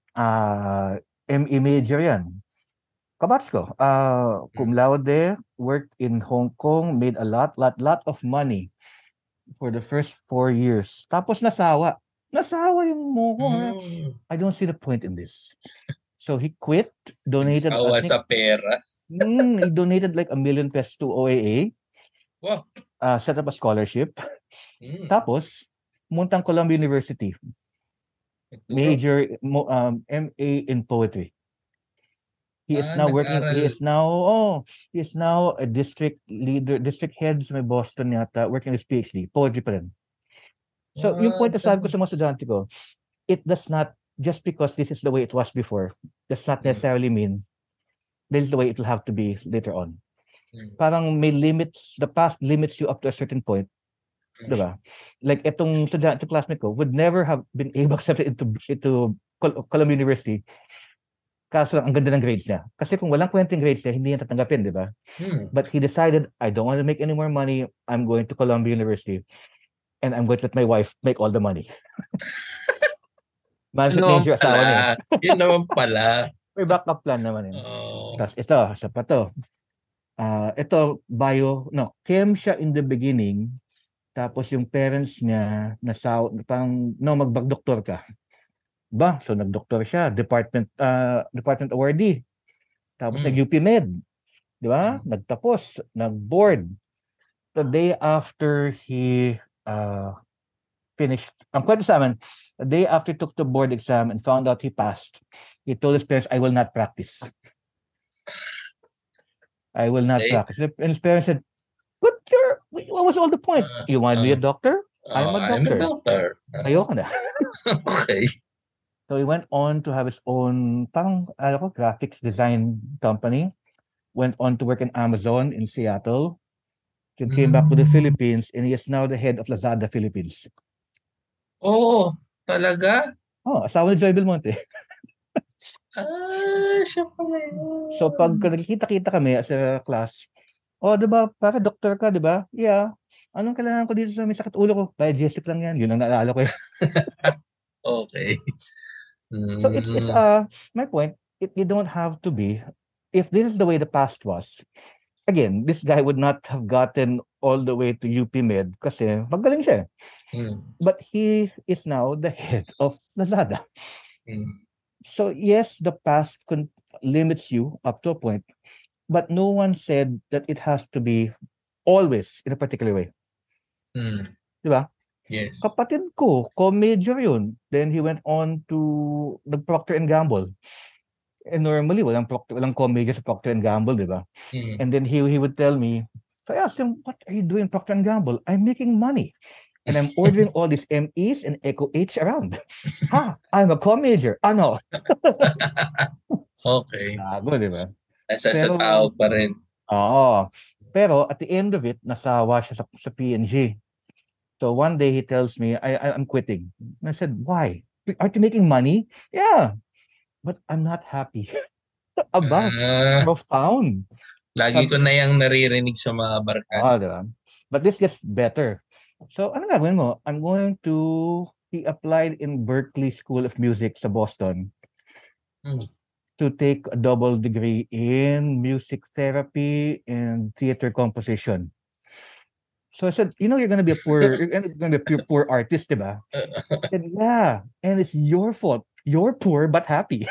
Speaker 4: ME major yan. Kabats ko. Cum laude, worked in Hong Kong, made a lot of money for the first 4 years. Tapos nasawa yung moko. I don't see the point in this. So he quit, donated.
Speaker 3: Nasawa sa pera.
Speaker 4: He donated like 1 million pesos to OAA.
Speaker 3: Wow.
Speaker 4: Set up a scholarship. Tapos, muntang Columbia University. Major MA in poetry. He is now working. He is now a district leader, district head sa Boston yata, working his PhD, poetry pa rin. So, yung point na sabi ko sa mga estudyante ko, it does not, just because this is the way it was before, does not necessarily mean this is the way it will have to be later on. Parang may limits, the past limits you up to a certain point. Diba? Like itong classmate ko would never have been able to accept into Columbia University kaso ang ganda ng grades niya. Kasi kung walang kwenteng grades niya, hindi niya tatanggapin, di ba? But he decided, I don't want to make any more money. I'm going to Columbia University and I'm going to let my wife make all the money. Management major asawa niya.
Speaker 3: Yun naman pala.
Speaker 4: May backup plan naman yun. Tapos ito, sa pa to. Ito, chem siya in the beginning. Tapos yung parents niya, parang, magbag-doktor ka. So nag-doktor siya, department awardee. Tapos nag-UP Med. Di ba? Nagtapos, nag-board. The day after he finished, ang kwento sa amin, the day after he took the board exam and found out he passed, he told his parents, I will not practice. I will not practice. And his parents said, what was all the point? You want to be a doctor? I'm a doctor. Ayoko na.
Speaker 3: Okay.
Speaker 4: So he went on to have his own graphics design company. Went on to work in Amazon in Seattle. He came back to the Philippines and he is now the head of Lazada Philippines.
Speaker 3: Oh, talaga?
Speaker 4: Asawa ni Joy Belmonte.
Speaker 3: Siya pala yun.
Speaker 4: So pag nakikita-kita kami as a class, diba, para doktor ka, diba? Yeah. Anong kailangan ko dito sa may sakit ulo ko? Digestive lang yan. Yun ang naalala ko.
Speaker 3: Okay.
Speaker 4: So it's my point, you don't have to be, if this is the way the past was, again, this guy would not have gotten all the way to UP Med kasi magaling siya. But he is now the head of Lazada. So yes, the past limits you up to a point, but no one said that it has to be always in a particular way. Diba?
Speaker 3: Yes.
Speaker 4: Kapatid ko, co-major yun. Then he went on to Procter & Gamble. And normally, walang co-major sa Procter & Gamble, diba? And then he would tell me, so I asked him, what are you doing Procter & Gamble? I'm making money. And I'm ordering all these MEs and Echo H around. I'm a co-major. Ano?
Speaker 3: Okay.
Speaker 4: Gago, diba?
Speaker 3: Nasa sa tao pa rin.
Speaker 4: Oo. Pero at the end of it, nasawa siya sa P&G. So one day he tells me, I'm quitting. And I said, why? Aren't you making money? Yeah. But I'm not happy. Profound.
Speaker 3: Lagi ko na yung naririnig sa mga barkada.
Speaker 4: Diba? But this gets better. So ano gagawin mo? I'm going to be applied in Berklee School of Music sa Boston to take a double degree in music therapy and theater composition. So I said, you're going to be a poor artist, diba? I said, yeah, and it's your fault. You're poor but happy.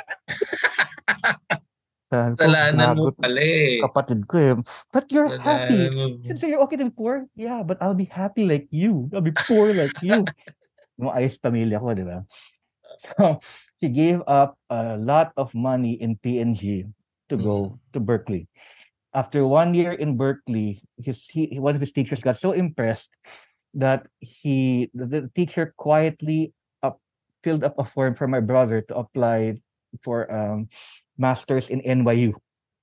Speaker 3: Kasalanan mo pala eh.
Speaker 4: Kapatid ko eh. But you're happy. So you're okay to be poor? Yeah, but I'll be happy like you. I'll be poor like you. Ayos pamilya ko, diba? So he gave up a lot of money in P&G to go to Berklee. After 1 year in Berklee, one of his teachers got so impressed that the teacher quietly filled up a form for my brother to apply for masters in NYU.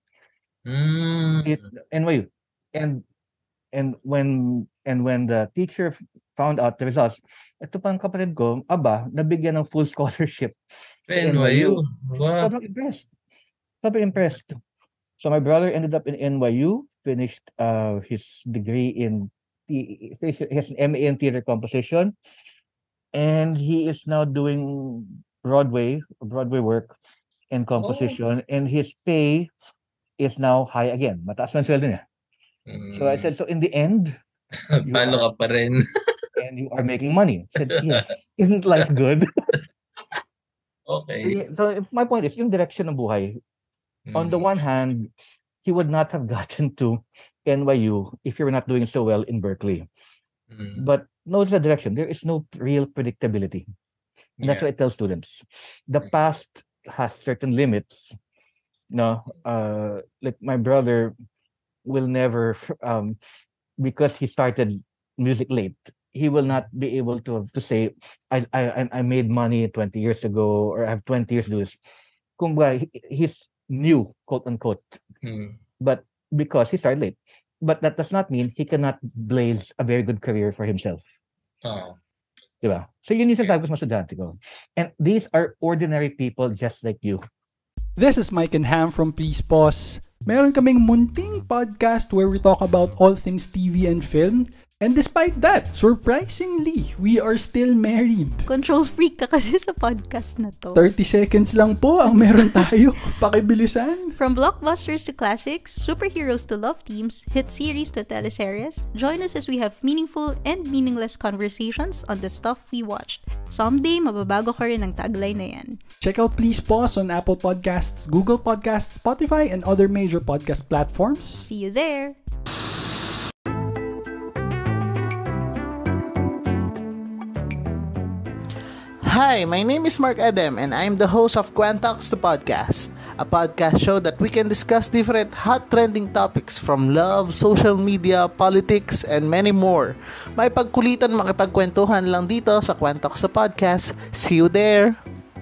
Speaker 4: NYU, and when the teacher found out the results, ito pang kapatid ko, nabigyan ng full scholarship.
Speaker 3: NYU. Wow.
Speaker 4: Sobrang impressed. So my brother ended up in NYU, finished his degree he has an MA in theater composition, and he is now doing Broadway work in composition, and his pay is now high again. Mataas ang sweldo niya. So I said, so in the end,
Speaker 3: palo ka pa rin.
Speaker 4: And you are making money. I said, yes. Isn't life good?
Speaker 3: Okay.
Speaker 4: So my point is, yung direction ng buhay, on the one hand, he would not have gotten to NYU if you were not doing so well in Berklee. But notice the direction. There is no real predictability. And that's what I tell students. The past has certain limits. Like my brother will never, because he started music late, he will not be able to say, I made money 20 years ago, or I have 20 years to do this. Kumbaga, he's new, quote unquote, but because he started late. But that does not mean he cannot blaze a very good career for himself. Diba? So yun yung sasabi ko sa estudyante ko. And these are ordinary people just like you.
Speaker 5: This is Mike and Ham from Please Pause. Meron kaming munting podcast where we talk about all things TV and film. And despite that, surprisingly, we are still married.
Speaker 6: Control freak ka kasi sa podcast na to.
Speaker 5: 30 seconds lang po ang meron tayo. Pakibilisan.
Speaker 6: From blockbusters to classics, superheroes to love teams, hit series to teleseries, join us as we have meaningful and meaningless conversations on the stuff we watched. Someday, mababago ka rin ang tagline na yan.
Speaker 5: Check out Please Pause on Apple Podcasts, Google Podcasts, Spotify, and other major podcast platforms.
Speaker 6: See you there!
Speaker 7: Hi, my name is Mark Edem and I'm the host of Quantox the Podcast, a podcast show that we can discuss different hot trending topics from love, social media, politics, and many more. May pagkulitan makipagkwentuhan lang dito sa Quantox the Podcast. See you there!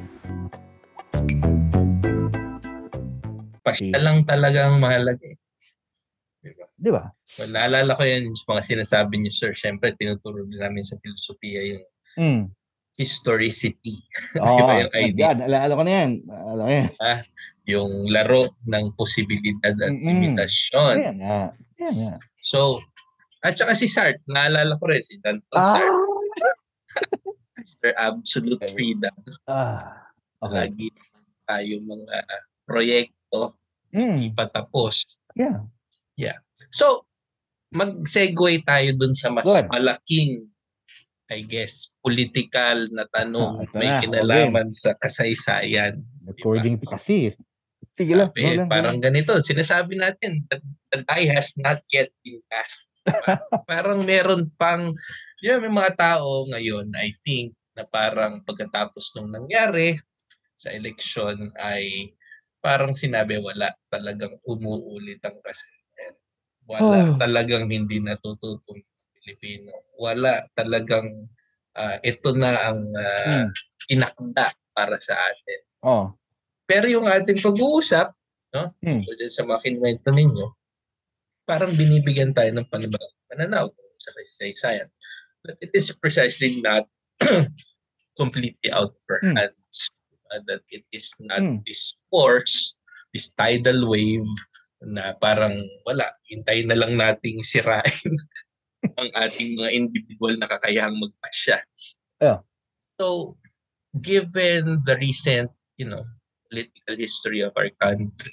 Speaker 3: Pasya lang talagang mahalaga eh.
Speaker 4: Diba?
Speaker 3: Well, naalala ko yan yung mga sinasabi niyo, sir. Siyempre, tinuturo namin sa filosofiya yung historicity.
Speaker 4: Yung idea. Naalala ko na yan.
Speaker 3: Yung laro ng posibilidad at limitasyon.
Speaker 4: Yan.
Speaker 3: So, At saka si Sart, naalala ko rin, si Danton Sart. Mr. Absolute Freedom.
Speaker 4: Okay.
Speaker 3: Lagi tayo mga proyekto ipatapos.
Speaker 4: Yeah.
Speaker 3: So, mag-segue tayo dun sa mas
Speaker 4: Good.
Speaker 3: malaking, I guess, political na tanong
Speaker 4: Ito
Speaker 3: may
Speaker 4: na,
Speaker 3: kinalaman sa kasaysayan.
Speaker 4: According to kasi. Sige lang.
Speaker 3: Sabi, parang ganito, sinasabi natin, the die has not yet been cast. Parang meron pang, may mga tao ngayon, I think, na parang pagkatapos nung nangyari sa eleksyon ay parang sinabi wala talagang umuulit ang kasaysayan. Wala talagang hindi natututong Pilipino. Wala talagang ito na ang inakda para sa atin. Pero yung ating pag-uusap, no? So dyan sa mga kinuwento ninyo, parang binibigyan tayo ng pananaw sa kasaysayan. But it is precisely not completely out of our hands. That it is not this force, this tidal wave na parang wala, hintayin na lang nating sirain ang ating mga individual na kakayahang magpasya. So, given the recent, political history of our country,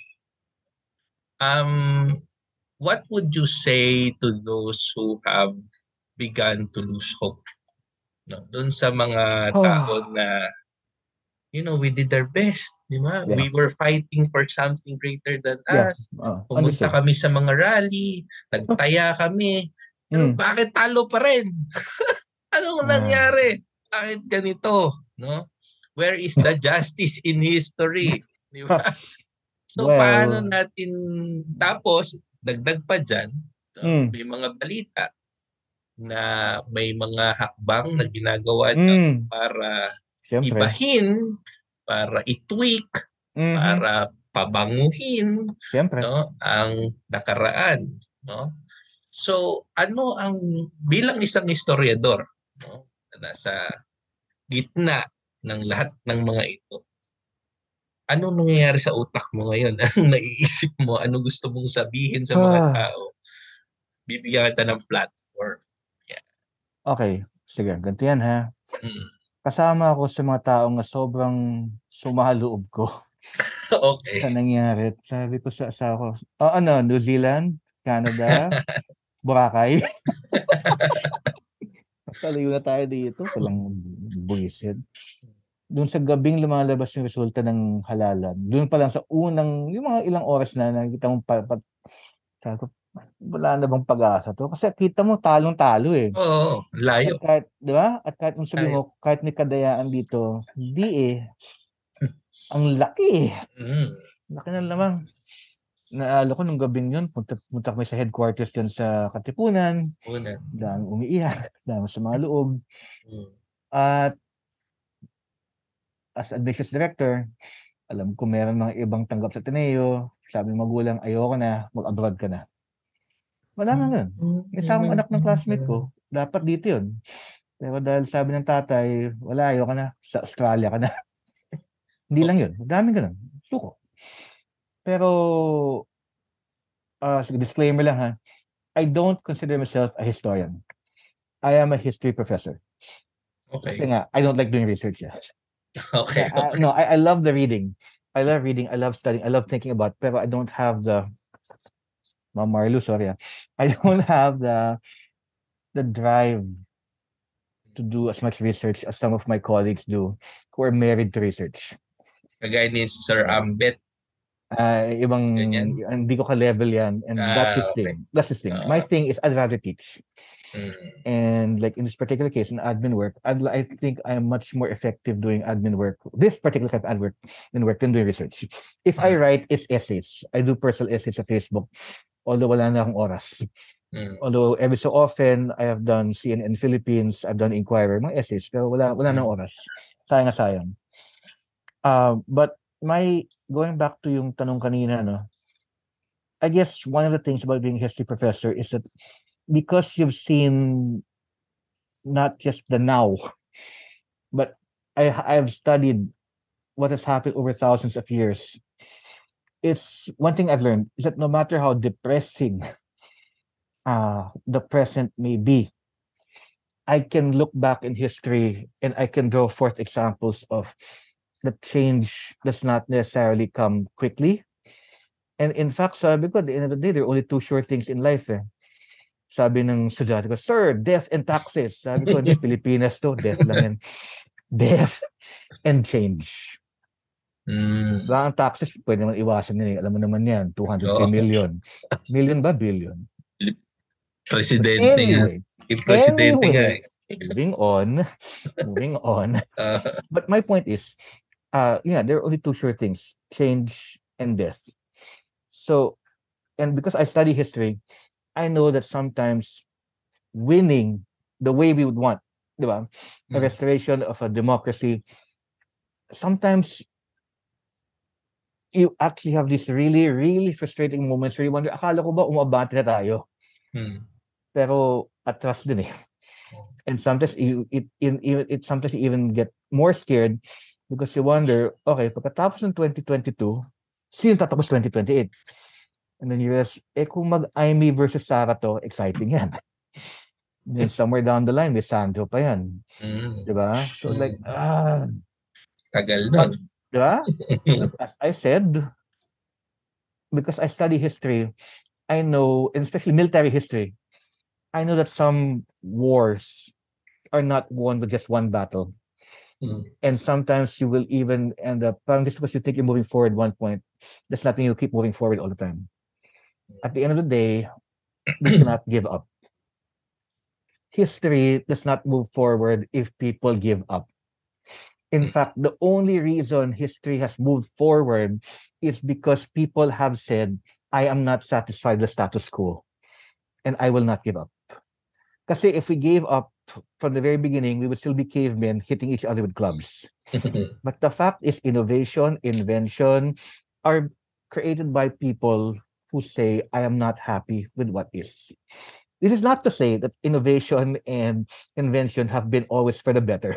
Speaker 3: what would you say to those who have begun to lose hope? No, doon sa mga tao na we did our best, di ba?
Speaker 4: Yeah.
Speaker 3: We were fighting for something greater than us. Pumunta kami sa mga rally, nagtaya kami. Pero bakit talo pa rin? Anong nangyari? Bakit ganito? No? Where is the justice in history? Di ba? So, paano natin, tapos, dagdag pa dyan, may mga balita na may mga hakbang na ginagawa para ibahin, para i-tweak, para pabanguhin ang nakaraan. No? So, ano ang, bilang isang historiador, na nasa gitna ng lahat ng mga ito, ano nangyayari sa utak mo ngayon? Anong naiisip mo? Ano gusto mong sabihin sa mga tao? Bibigyan kita ng platform.
Speaker 4: Okay. Sige, ganito yan ha. Kasama ako sa mga taong na sobrang sumaloob ko.
Speaker 3: Okay.
Speaker 4: Sa nangyari. Sabi ko sa asawa ko, New Zealand, Canada, Boracay. Palayo na tayo dito. Walang buwisid. Doon sa gabing lumalabas yung resulta ng halalan. Doon pa lang sa unang, yung mga ilang oras na nakikita mong sabi ko, wala na bang pag-asa to? Kasi kita mo, talong-talo eh.
Speaker 3: Oo, layo.
Speaker 4: At kahit, di ba? At kahit mo sabi mo, kahit may kadayaan dito, hindi eh. Ang laki eh. Laki na lamang. Naalo ko nung gabing yun, punta kami sa headquarters dyan sa Katipunan. Dami umiiyak, dami sa mga loob. At as admissions director, alam ko meron mga ibang tanggap sa Ateneo. Sabi ng magulang, ayoko na, mag-abroad ka na. Wala nga ganun. Isa akong anak ng classmate ko, dapat dito yun. Pero dahil sabi ng tatay, wala, ayoko na, sa Australia ka na. Hindi lang yun. Daming ganun. Suko. Pero, disclaimer lang ha, I don't consider myself a historian. I am a history professor.
Speaker 3: Okay.
Speaker 4: Kasi nga, I don't like doing research.
Speaker 3: Okay.
Speaker 4: No, I love the reading. I love reading, I love studying, I love thinking about, pero I don't have the Ma'am Marlu, sorry. I don't have the drive to do as much research as some of my colleagues do who are married to research.
Speaker 3: Kagaya ni Sir Ambet.
Speaker 4: Ibang, hindi ko ka-level yan. And that's his thing. That's his thing. My thing is I'd rather teach. And like in this particular case, in admin work, I think I'm much more effective doing admin work, this particular kind of admin work than doing research. If I write, it's essays. I do personal essays sa Facebook. Although wala na akong oras. Although every so often, I have done CNN Philippines, I've done Inquirer, mga essays, pero wala na oras. Sayang. But going back to yung tanong kanina, no, I guess one of the things about being a history professor is that because you've seen not just the now, but I've studied what has happened over thousands of years. It's one thing I've learned is that no matter how depressing the present may be. I can look back in history and I can draw forth examples of the change does not necessarily come quickly. And in fact, sabi ko, at the end of the day, there are only two sure things in life. Sabi ng estudyante ko, sir, death and taxes. Sabi ko, hindi, Pilipinas to, death lang yan. Death and change. Diba, ang taxes, pwede naman iwasan nila. Alam mo naman yan, 203 million. Million ba? Billion.
Speaker 3: Presidente
Speaker 4: anyway,
Speaker 3: Presidente nga.
Speaker 4: Moving on. But my point is, there are only two sure things, change and death. So, and because I study history, I know that sometimes winning the way we would want, diba? A restoration of a democracy, sometimes you actually have these really, really frustrating moments where you wonder, akala ko ba umabante na tayo? Pero atras din eh. And sometimes sometimes you even get more scared because you wonder, okay, pagkatapos ng 2022, sino tatapos 2028? And then you realize, kung mag-Aimee versus Sara to, exciting yan. And then somewhere down the line, may Sandro pa yan. Diba? So like,
Speaker 3: tagal na.
Speaker 4: Diba? As I said, because I study history, I know, and especially military history, I know that some wars are not won with just one battle. And sometimes you will even end up, just because you think you're moving forward one point, that's not mean you'll keep moving forward all the time. At the end of the day, we cannot give up. History does not move forward if people give up. In fact, the only reason history has moved forward is because people have said, I am not satisfied with the status quo, and I will not give up. Kasi if we gave up from the very beginning, we would still be cavemen hitting each other with clubs. But the fact is, innovation, invention are created by people who say, I am not happy with what is. This is not to say that innovation and invention have been always for the better.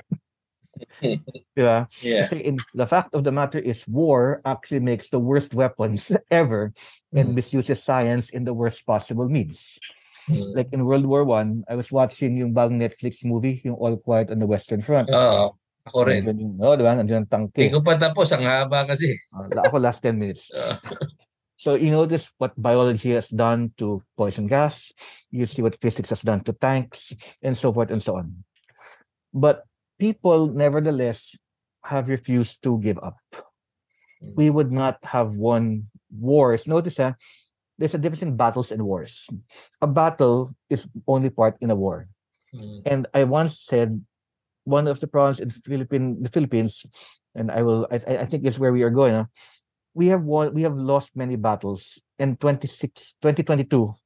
Speaker 4: Yeah. The fact of the matter is, war actually makes the worst weapons ever and misuses science in the worst possible means. Like in World War I, I was watching yung bagong Netflix movie, yung All Quiet on the Western Front.
Speaker 3: Ako rin.
Speaker 4: Diba? Nandiyan ang tangke.
Speaker 3: Hindi ko pa tapos, ang haba kasi.
Speaker 4: Ako last 10 minutes. So you notice what biology has done to poison gas. You see what physics has done to tanks, and so forth and so on. But people, nevertheless, have refused to give up. We would not have won wars. Notice, there's a difference in battles and wars. A battle is only part in a war. And I once said, one of the problems in the Philippines, and I think is where we are going. We have lost many battles. In 2016, 22,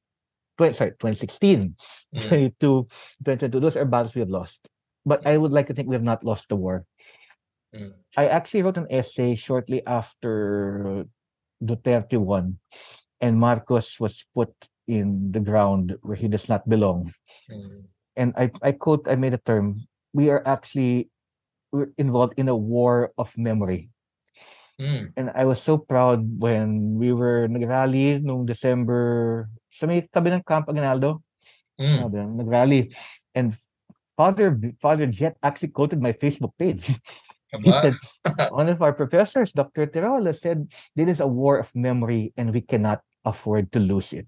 Speaker 4: 2022, those are battles we have lost. But I would like to think we have not lost the war. I actually wrote an essay shortly after Duterte won, and Marcos was put in the ground where he does not belong. And I made a term, we're involved in a war of memory. And I was so proud when we were nag-rally noong December sa may tabi ng Camp Aguinaldo. Nag-rally. And Father Jet actually quoted my Facebook page. He said, one of our professors, Dr. Tirola, said, this is a war of memory and we cannot afford to lose it.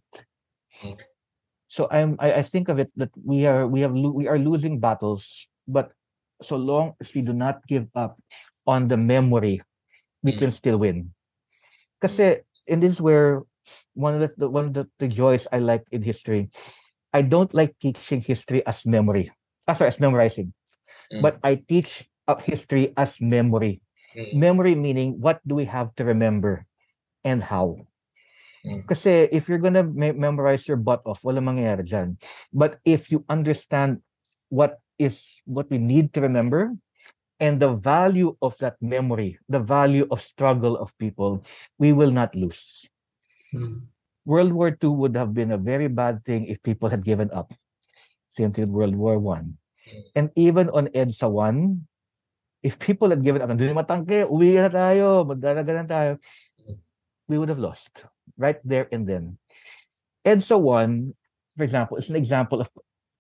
Speaker 4: So I think of it that we are losing battles, but so long as we do not give up on the memory, we can still win. Kasi, and this is where one of the joys I like in history. I don't like teaching history as memory. As memorizing. But I teach history as memory. Memory meaning, what do we have to remember and how? Kasi if you're gonna memorize your butt off, wala mangyayari dyan. But if you understand what we need to remember, and the value of that memory, the value of struggle of people, we will not lose. World War II would have been a very bad thing if people had given up. Same thing with World War I. And even on EDSA 1, if people had given up, nandun yung matangke, uwi na tayo, magdaraga na tayo, we would have lost right there and then. EDSA 1 for example, it's an example of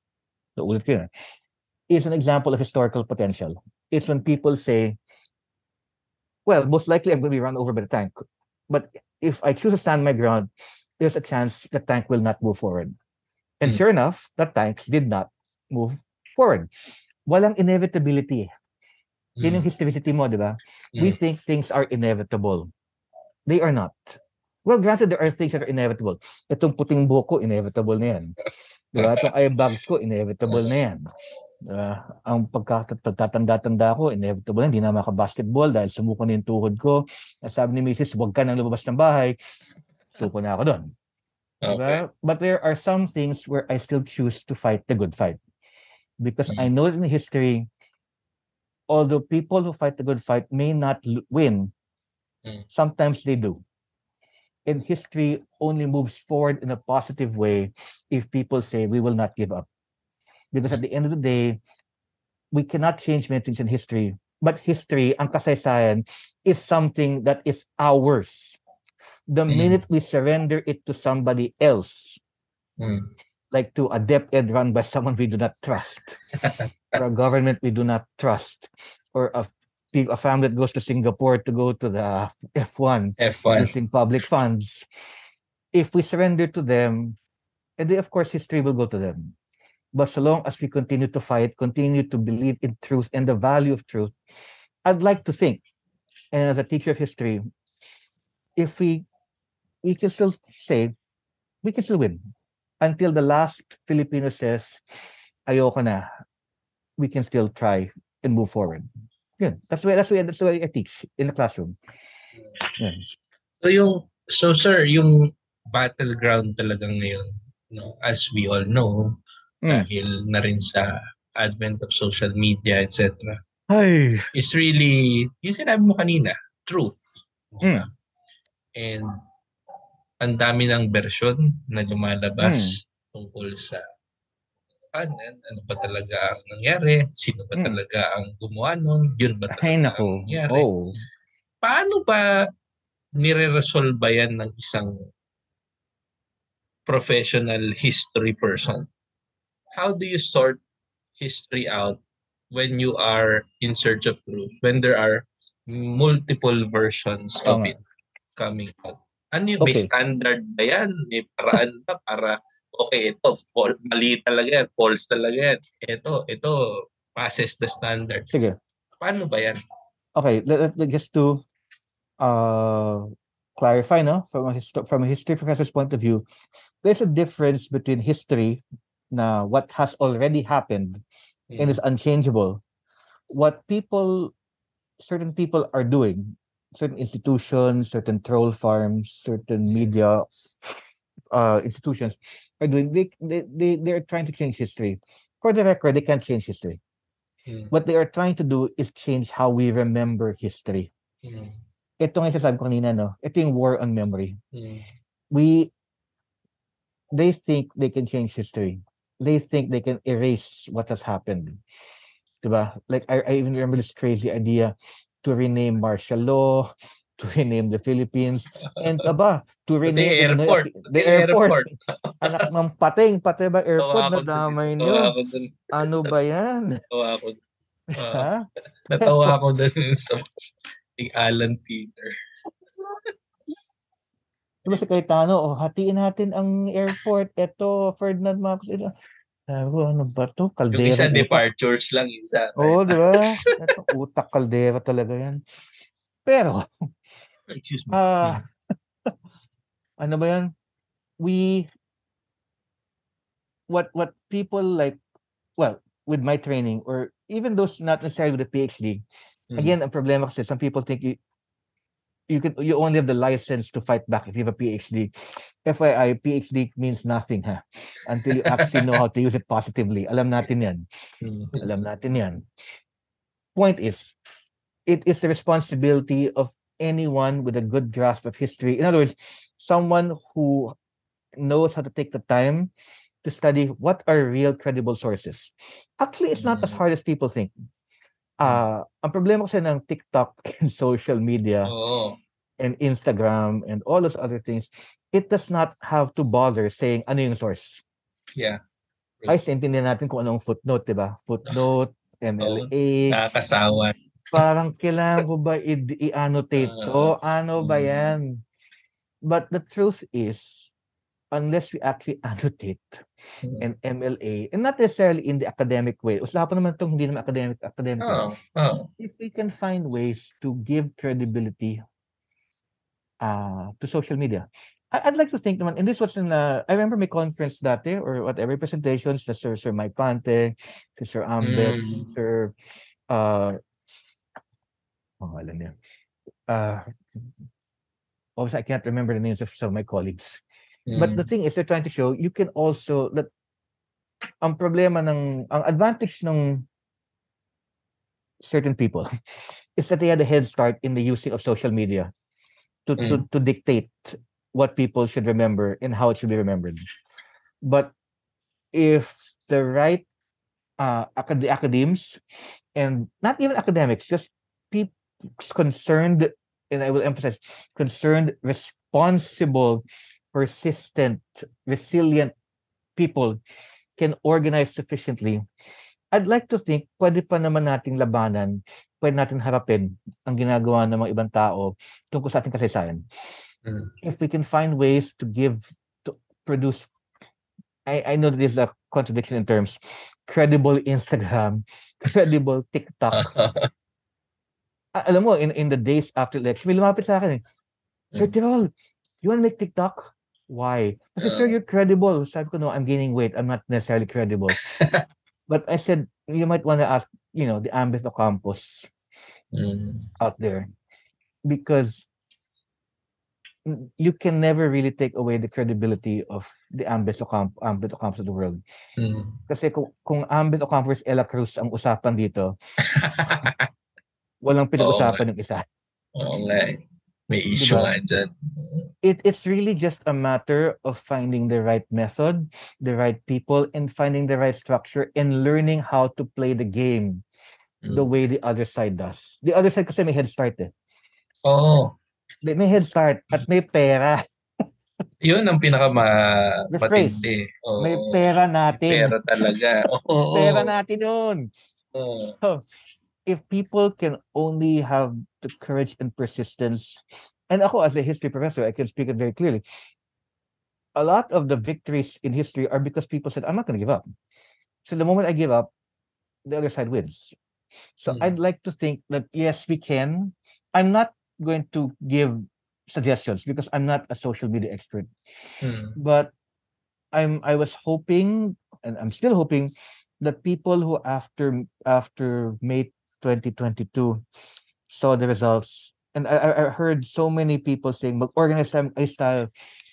Speaker 4: it's an example of historical potential. It's when people say, well, most likely I'm going to be run over by the tank. But if I choose to stand my ground, there's a chance the tank will not move forward. And sure enough, the tanks did not move forward. Walang inevitability. Yun yung historicity mo, di ba? We think things are inevitable. They are not. Well, granted, there are things that are inevitable. Itong puting buhok ko, inevitable na yan. Di ba? Itong eye bags ko, inevitable na yan. Ang pagtatanda-tanda ko, inevitable na, hindi na maka-basketball dahil sumuko na yung tuhod ko. Sabi ni Mrs., huwag ka nang lumabas ng bahay. Suko na ako doon.
Speaker 3: Okay.
Speaker 4: Diba? But there are some things where I still choose to fight the good fight. Because I know in history, although people who fight the good fight may not win, sometimes they do. And history only moves forward in a positive way if people say we will not give up. Because at the end of the day, we cannot change many things in history. But history, ang kasaysayan, is something that is ours. The minute we surrender it to somebody else, like to a DepEd run by someone we do not trust, or a government we do not trust, or a family that goes to Singapore to go to the F1. Using public funds, if we surrender to them, and then of course history will go to them. But so long as we continue to fight, continue to believe in truth and the value of truth, I'd like to think, and as a teacher of history, if we can still say, we can still win. Until the last Filipino says, ayoko na, we can still try and move forward. Yun. That's why I teach in the classroom. Yun.
Speaker 3: So sir, yung battleground talaga ngayon, no, as we all know, dahil na rin sa advent of social media, etc. Is really, yung sinabi mo kanina, truth. Diba? And ang dami ng version na lumalabas tungkol sa ano ba talaga ang nangyari, sino ba talaga ang gumawa nun, yun ba talaga ang nangyari. Paano ba nire-resolve yan ng isang professional history person? How do you sort history out when you are in search of truth, when there are multiple versions of it coming out? Ano yung may standard ba yan? May paraan ba para, okay, ito, mali talaga yan, false talaga yan. Ito, passes the standard.
Speaker 4: Sige.
Speaker 3: Paano ba yan?
Speaker 4: Okay, just to clarify, no? From a history professor's point of view, there's a difference between history, na what has already happened and is unchangeable. What certain people are doing, certain institutions, certain troll farms, certain media institutions are doing, they're trying to change history. For the record, they can't change history. What they are trying to do is change how we remember history. Ito nga sasabi ko kanina, no? Ito yung war on memory. They think they can change history. They think they can erase what has happened. Diba? Like, I even remember this crazy idea to rename martial law, to rename the Philippines, and to rename the airport. Anak ng pating, pati ba airport na damay nyo? Ano ba yan?
Speaker 3: Natawa ako dun sa Alan Peter.
Speaker 4: Diba si Cayetano, hatiin natin ang airport. Ito, Ferdinand Marcos. Ano ba to? Caldera.
Speaker 3: Yung isa, departures lang yung isa.
Speaker 4: Diba? Ito, utak caldera talaga yan. Pero,
Speaker 3: excuse me.
Speaker 4: ano ba yan? What people like, well, with my training, or even those not necessarily with a PhD, again, ang problema kasi, some people think you only have the license to fight back if you have a PhD. FYI, PhD means nothing, until you actually know how to use it positively. Alam natin yan. Point is, it is the responsibility of anyone with a good grasp of history. In other words, someone who knows how to take the time to study what are real credible sources. Actually, it's not as hard as people think. Ang problema kasi ng TikTok and social media and Instagram and all those other things, it does not have to bother saying ano yung source.
Speaker 3: Yeah.
Speaker 4: Ay, intindihan natin kung anong footnote, di ba? Footnote, MLA.
Speaker 3: Nakakasawa.
Speaker 4: Parang kailangan ko ba i-annotate to? Ano ba yan? But the truth is, unless we actually annotate an MLA, and not necessarily in the academic way, usapan naman itong hindi naman academic way. If we can find ways to give credibility to social media. I'd like to think naman, and this was in, I remember my conference dati, or whatever, presentations, Sir Mike Pante, Sir Ambet, Sir, alam niya. Obviously, I can't remember the names of some of my colleagues. But the thing is, they're trying to show, you can also, that ang problema ang advantage ng certain people is that they had a head start in the using of social media to dictate what people should remember and how it should be remembered. But if the right academics, and not even academics, just people concerned, and I will emphasize, concerned, responsible, persistent, resilient people can organize sufficiently, I'd like to think pwede pa naman nating labanan, pwede natin harapin ang ginagawa ng mga ibang tao tungkol sa ating kasaysayan. If we can find ways to produce, I know this is a contradiction in terms, credible Instagram, credible TikTok. Alam mo, in the days after election, may lumapit sa akin Sir Tirol, you want to make TikTok? Why? Kasi sir, you're credible. Sabi ko, no, I'm gaining weight. I'm not necessarily credible. But I said, you might want to ask, the Ambit Ocampos out there. Because you can never really take away the credibility of the Ambit Ocampos of the world. Kasi kung Ambit Ocampos Ella Cruz ang usapan dito, walang pinag-usapan ng isa.
Speaker 3: Oo nga. May issue nga dyan.
Speaker 4: It's really just a matter of finding the right method, the right people, and finding the right structure, and learning how to play the game the way the other side does. The other side kasi may head start May head start at may pera.
Speaker 3: Yun ang matindi.
Speaker 4: May pera natin.
Speaker 3: Pera talaga.
Speaker 4: Pera natin yun. So, if people can only have the courage and persistence, and ako as a history professor, I can speak it very clearly. A lot of the victories in history are because people said, I'm not going to give up. So the moment I give up, the other side wins. So I'd like to think that, yes, we can. I'm not going to give suggestions because I'm not a social media expert. But I was hoping, and I'm still hoping, that people who after May 2022 saw the results, and I heard so many people saying, mag-organize style,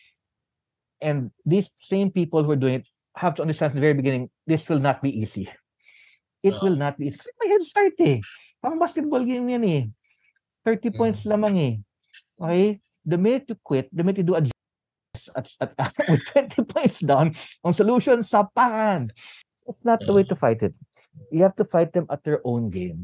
Speaker 4: and these same people who are doing it have to understand from the very beginning, this will not be easy. It will not be easy. Kasi may head start Parang basketball game yan 30 points lamang Okay? The minute you quit, the minute you do a with 20 points down, ang solution, sapakan. It's not the way to fight it. You have to fight them at their own game.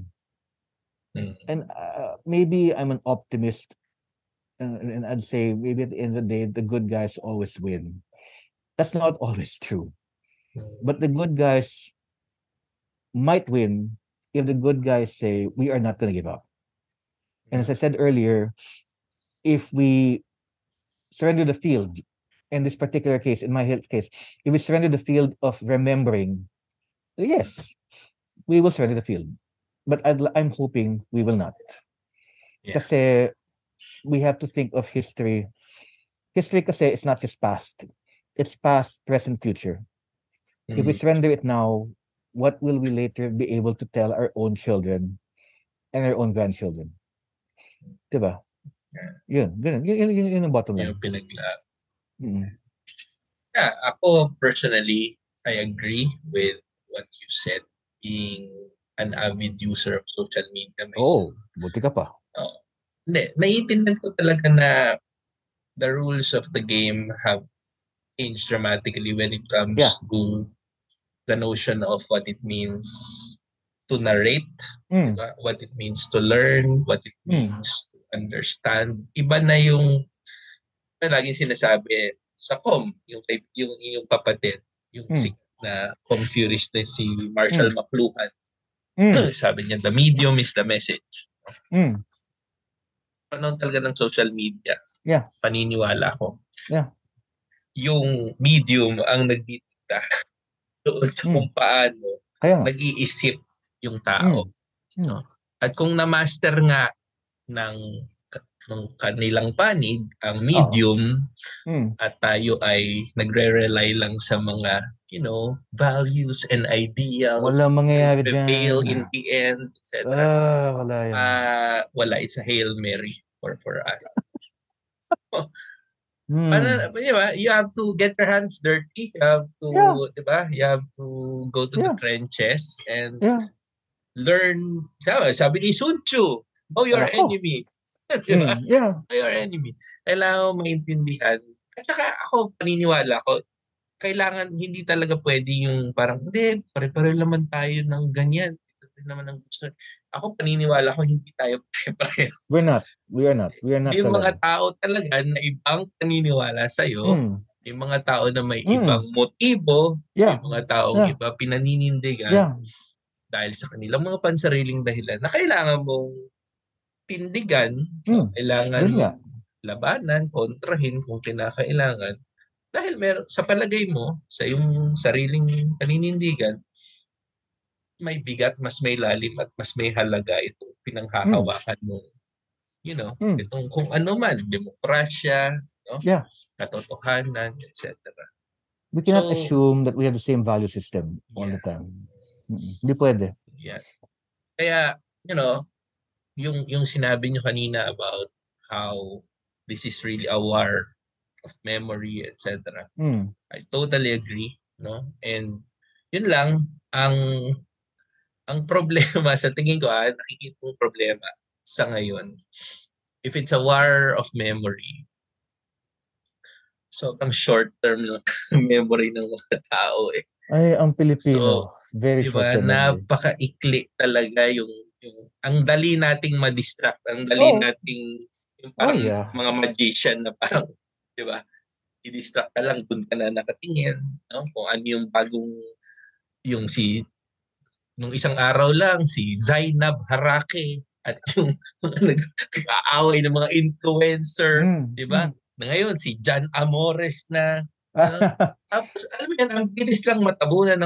Speaker 4: And maybe I'm an optimist, and I'd say maybe at the end of the day, the good guys always win. That's not always true. But the good guys might win if the good guys say, we are not going to give up. And as I said earlier, if we surrender the field, in this particular case, in my case, if we surrender the field of remembering, yes, we will surrender the field. But I'm hoping we will not. Kasi we have to think of history. History kasi is not just past. It's past, present, future. If we surrender it now, what will we later be able to tell our own children and our own grandchildren? Diba? Yun ang bottom line.
Speaker 3: Yung pinaglaab. Yeah, ako personally, I agree with what you said, being an avid user of social media myself.
Speaker 4: Buti ka pa.
Speaker 3: Hindi, naiintindihan ko talaga na the rules of the game have changed dramatically when it comes to the notion of what it means to narrate, diba? What it means to learn, what it means to understand. Iba na yung laging sinasabi sa yung kapatid, yung sikat na comfurist na si Marshall McLuhan. Sabi niya, the medium is the message. Panahon talaga ng social media.
Speaker 4: Yeah.
Speaker 3: Paniniwala ko.
Speaker 4: Yeah.
Speaker 3: Yung medium ang nagdidikta doon sa kung paano nag-iisip yung tao. No? At kung na-master nga ng kanilang panig ang medium at tayo ay nagre-rely lang sa mga values and ideals,
Speaker 4: wala mangyayari
Speaker 3: prevail
Speaker 4: dyan
Speaker 3: in the end, etc.
Speaker 4: Wala yan.
Speaker 3: Wala, it's a Hail Mary for us. You have to get your hands dirty. You have to, you have to go to the trenches and learn. Sabi ni Sun Tzu, know your enemy. Diba? Know your enemy. Kailangan maintindihan. At saka ako, paniniwala ko, kailangan hindi talaga pwede yung parang, hindi, pare-pare naman tayo ng ganyan. Ito naman ang gusto. Ako, paniniwala ko, hindi tayo pare-pare.
Speaker 4: We are not
Speaker 3: Yung mga tao talaga na ibang paniniwala sa'yo, yung mga tao na may ibang motibo, yung mga taong iba pinaninindigan dahil sa kanilang mga pansariling dahilan na kailangan mong tindigan, kailangan labanan, kontrahin kung kinakailangan. Dahil sa palagay mo, sa iyong sariling paninindigan, may bigat, mas may lalim at mas may halaga itong pinanghahawakan mo. Itong kung ano man, demokrasya, katotohanan, etc.
Speaker 4: We cannot assume that we have the same value system all the time. Hindi pwede.
Speaker 3: Yeah. Kaya, yung sinabi nyo kanina about how this is really a war of memory, etc. I totally agree, no? And yun lang ang problema sa tingin ko, nakikita kong problema sa ngayon. If it's a war of memory, so ang short term ng memory ng mga tao
Speaker 4: Ay, ang Pilipino, very
Speaker 3: diba,
Speaker 4: short term.
Speaker 3: Napaka-ikli talaga yung ang dali nating ma-distract, ang dali nating yung parang mga magician na parang, di ba, i-distract ka lang, dun ka na nakatingin, no? Kung ano yung bagong, nung isang araw lang, si Zainab Harake, at yung nag-aaway ng mga influencer, di ba? Na ngayon, si John Amores na, tapos, alam mo yan, ang bilis lang matabunan,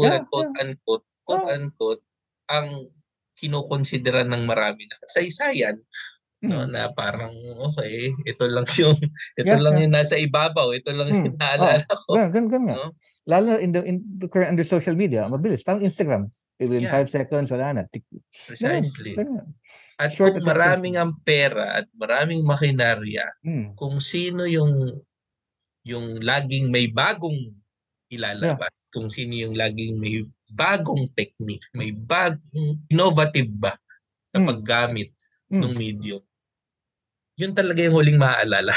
Speaker 3: quote-unquote, ang kinokonsidera ng marami na kasaysayan, no, na parang okay, ito lang yung nasa ibabaw, ito lang yung naalala ko.
Speaker 4: Ganun nga. No? Lalo in the current under social media, mabilis, parang Instagram, within 5 seconds wala na.
Speaker 3: Precisely.
Speaker 4: Ganun.
Speaker 3: At kung maraming ang pera at maraming makinarya, kung sino yung laging may bagong ilalabas, kung sino yung laging may bagong technique, may bagong innovative ba sa paggamit ng medium. Yun talaga yung huling maaalala.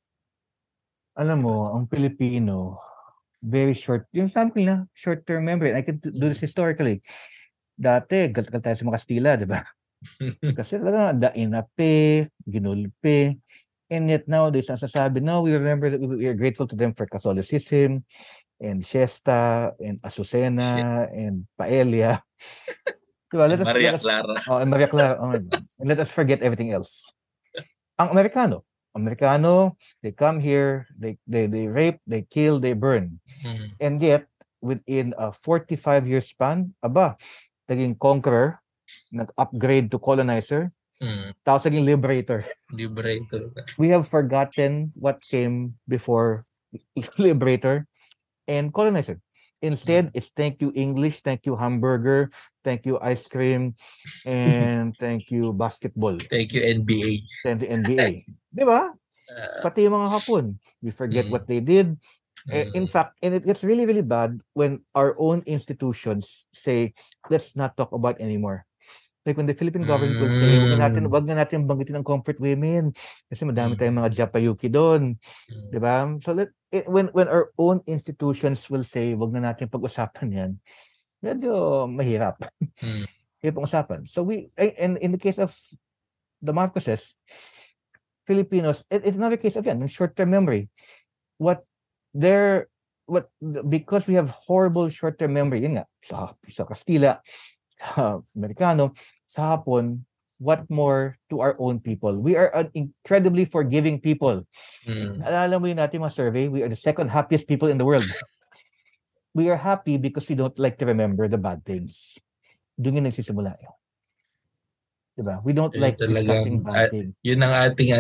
Speaker 4: Alam mo, ang Pilipino, very short, yung sabi na, short-term memory. I can do this historically. Dati, gatal tayo sa mga Kastila, di ba? Kasi talaga, dainape, ginulpe, and yet nowadays, nasasabi, no, we remember that we are grateful to them for Catholicism, and siesta, and Azucena, and paella. Diba?
Speaker 3: Maria Clara.
Speaker 4: And Maria Clara. And let us forget everything else. Ang Amerikano, they come here, they rape, they kill, they burn. And yet, within a 45-year span, naging conqueror, nag-upgrade to colonizer, tapos naging liberator. We have forgotten what came before liberator and colonizer. Instead, it's thank you English, thank you hamburger, thank you ice cream, and thank you basketball.
Speaker 3: Thank you NBA.
Speaker 4: Thank you NBA. Di ba? Pati yung mga Hapon, we forget what they did. In fact, and it gets really, really bad when our own institutions say, let's not talk about anymore. Like when the Philippine government will say, wag na natin banggitin ang comfort women kasi madami tayong mga japayuki doon. Diba? So when our own institutions will say, wag na natin pag-usapan yan, medyo mahirap. Hirap pag-usapan. So and in the case of the Marcoses, Filipinos, it's another case of short-term memory. What because we have horrible short-term memory, yun nga, sa Kastila, sa Amerikano, sa Hapon, what more to our own people? We are an incredibly forgiving people. Alala mo yun natin mga survey, we are the second happiest people in the world. We are happy because we don't like to remember the bad things. Doon yung nagsisimula yun. Diba? We don't like discussing bad things.
Speaker 3: Yun ang ating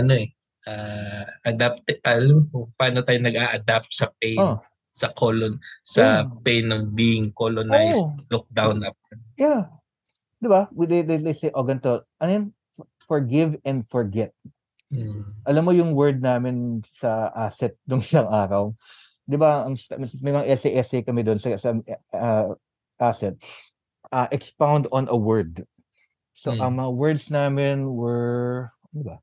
Speaker 3: alam mo paano tayo nag-a-adapt sa pain, sa pain ng being colonized, looked down upon.
Speaker 4: Yeah. Diba? They say, ganito, ano yun? Forgive and forget. Alam mo yung word namin sa asset nung isang araw, diba, may mga essay kami doon sa asset, expound on a word. So, ang mga words namin were, diba,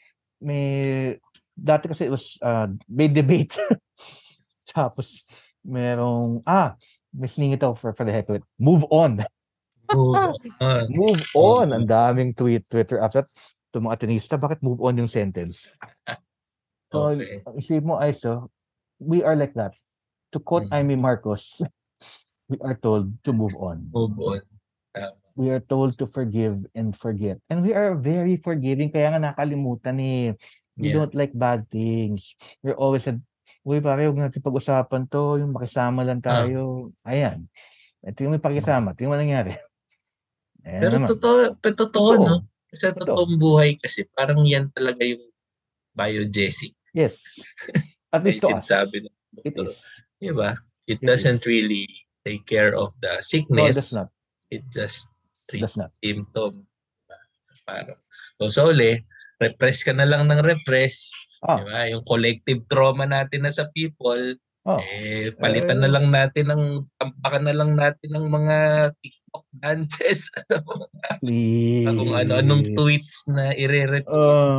Speaker 4: dati kasi it was, may debate. Tapos, merong, may siningit ako for the heck of it. Move on. Move on. Ang daming Twitter after that. Itong mga tenista, bakit move on yung sentence? So, isip mo, Aiso, we are like that. To quote Amy Marcos, we are told to move on.
Speaker 3: Move on.
Speaker 4: We are told to forgive and forget. And we are very forgiving. Kaya nga nakalimutan We don't like bad things. We're always said, uy, pare, huwag natin pag-usapan to. Yung makisama lang tayo. Ayan. Ito yung may pakisama. Ito yung nangyari.
Speaker 3: Pero totoo, no? Sa totoong buhay kasi, parang yan talaga yung biogesic.
Speaker 4: Yes. At least to us.
Speaker 3: Sabi
Speaker 4: it is.
Speaker 3: Diba? It doesn't really take care of the sickness.
Speaker 4: No, it does not.
Speaker 3: It just treats symptom. Parang, so repress ka na lang ng repress. Diba? Yung collective trauma natin na sa people, palitan na lang natin tampakan na lang natin ng mga TikTok dances at kung anong tweets na i-repeat.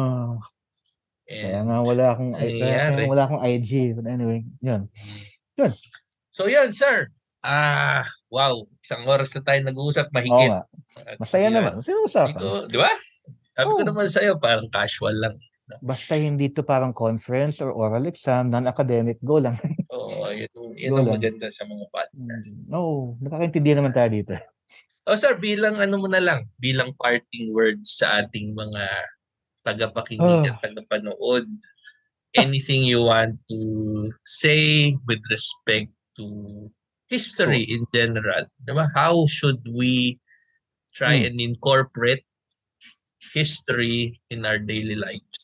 Speaker 4: Kaya nga wala akong IG. But anyway, yun.
Speaker 3: So yun, sir. Wow, isang oras na tayo nag-uusap mahigit.
Speaker 4: Masaya naman. Masaya usapan.
Speaker 3: Di ba? Sabi ko naman sa'yo, parang casual lang.
Speaker 4: Basta hindi to parang conference or oral exam, non-academic, go lang.
Speaker 3: Yun ang maganda sa mga podcast.
Speaker 4: No, nakakaintindihan naman tayo dito.
Speaker 3: Sir, bilang bilang parting words sa ating mga tagapakinig at tagapanood, anything you want to say with respect to history in general? Diba? How should we try and incorporate history in our daily lives?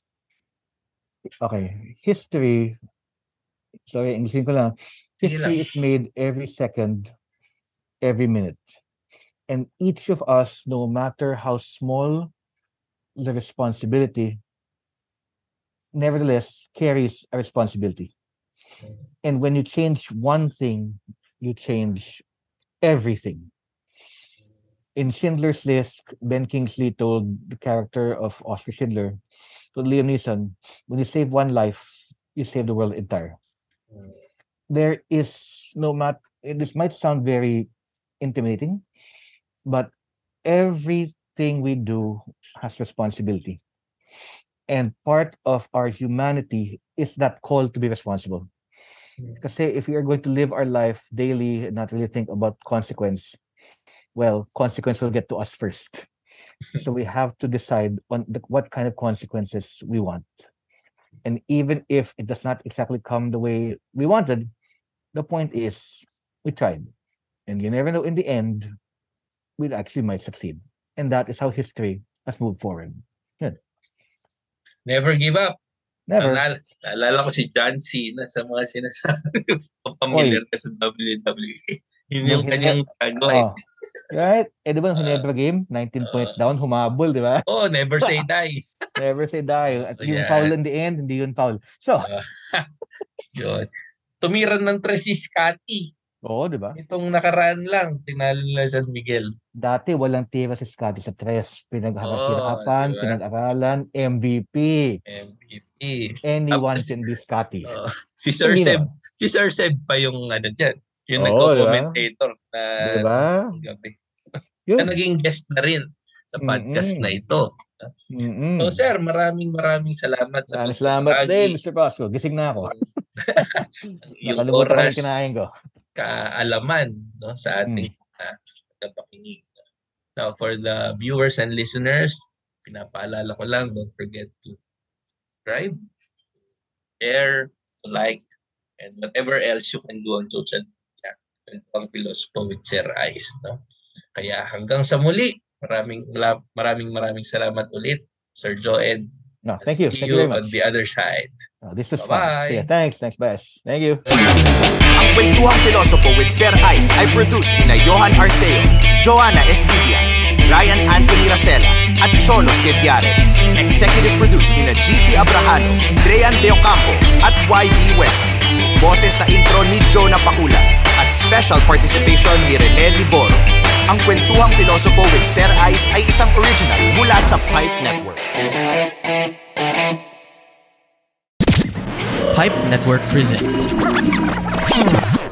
Speaker 4: Okay. History, sorry, Englishin ko lang. History is made every second, every minute. And each of us, no matter how small the responsibility, nevertheless carries a responsibility. And when you change one thing, you change everything. In Schindler's List, Ben Kingsley told the character of Oscar Schindler, told Liam Neeson, when you save one life, you save the world entire. There is this might sound very intimidating, but everything we do has responsibility. And part of our humanity is that call to be responsible. Kasi if we are going to live our life daily and not really think about consequence, well, consequence will get to us first. So we have to decide on what kind of consequences we want. And even if it does not exactly come the way we wanted, the point is we tried. And you never know, in the end, we actually might succeed. And that is how history has moved forward. Good.
Speaker 3: Never give up.
Speaker 4: Never.
Speaker 3: Naalala ko si John Cena sa mga sinasabi. Pamilyar ka sa WWE. Yun yung kanyang tagline.
Speaker 4: Right? Di ba yung Ginebra game? 19 points down, humabol, di ba?
Speaker 3: Never say die.
Speaker 4: Never say die. At yung foul in the end, hindi yun foul. So,
Speaker 3: yun. Tumiran ng 3 si Scotty.
Speaker 4: Oo, di ba?
Speaker 3: Itong nakaraan lang, tinalo na San Miguel.
Speaker 4: Dati walang tira si Scotty sa 3. Pinag-hirapan, pinag-aralan, MVP. Anyone can be Scotty.
Speaker 3: Si Sir Seb pa yung dyan. Yung nagko-commentator na gabi. Na naging guest na rin sa podcast na ito. So sir, maraming salamat sa
Speaker 4: salamat din, Mr. Pasco. Gising na ako.
Speaker 3: Yung
Speaker 4: Nakalimutan ko
Speaker 3: oras,
Speaker 4: yung kinain ko.
Speaker 3: kaalaman, no, sa ating tagapakinig. Now, for the viewers and listeners, pinapaalala ko lang, don't forget to subscribe, share, like, and whatever else you can do on social media. Pang Pilosopo with Sir Ice, no? Kaya hanggang sa muli, maraming salamat ulit, Sir Joed.
Speaker 4: No, thank you.
Speaker 3: See
Speaker 4: Thank you very
Speaker 3: you on
Speaker 4: much.
Speaker 3: the other side.
Speaker 4: This is
Speaker 3: Bye-bye.
Speaker 4: fun. See ya. Thanks, Bash. Thank you.
Speaker 2: Ang Kwentuhang Pilosopo with Sir Ice ay produced ni Johan Arceo, Joanna Esquivias, Ryan Anthony Racela, at Cholo Sediare. Executive produced ni GP Abrahano, Drean De Ocampo, at YB Wesley. Boses sa intro ni Jonah Pacula, at special participation ni Rene Liboro. Ang Kwentuhang Pilosopo with Sir Ice ay isang original mula sa Pipe Network.
Speaker 1: Pipe Network presents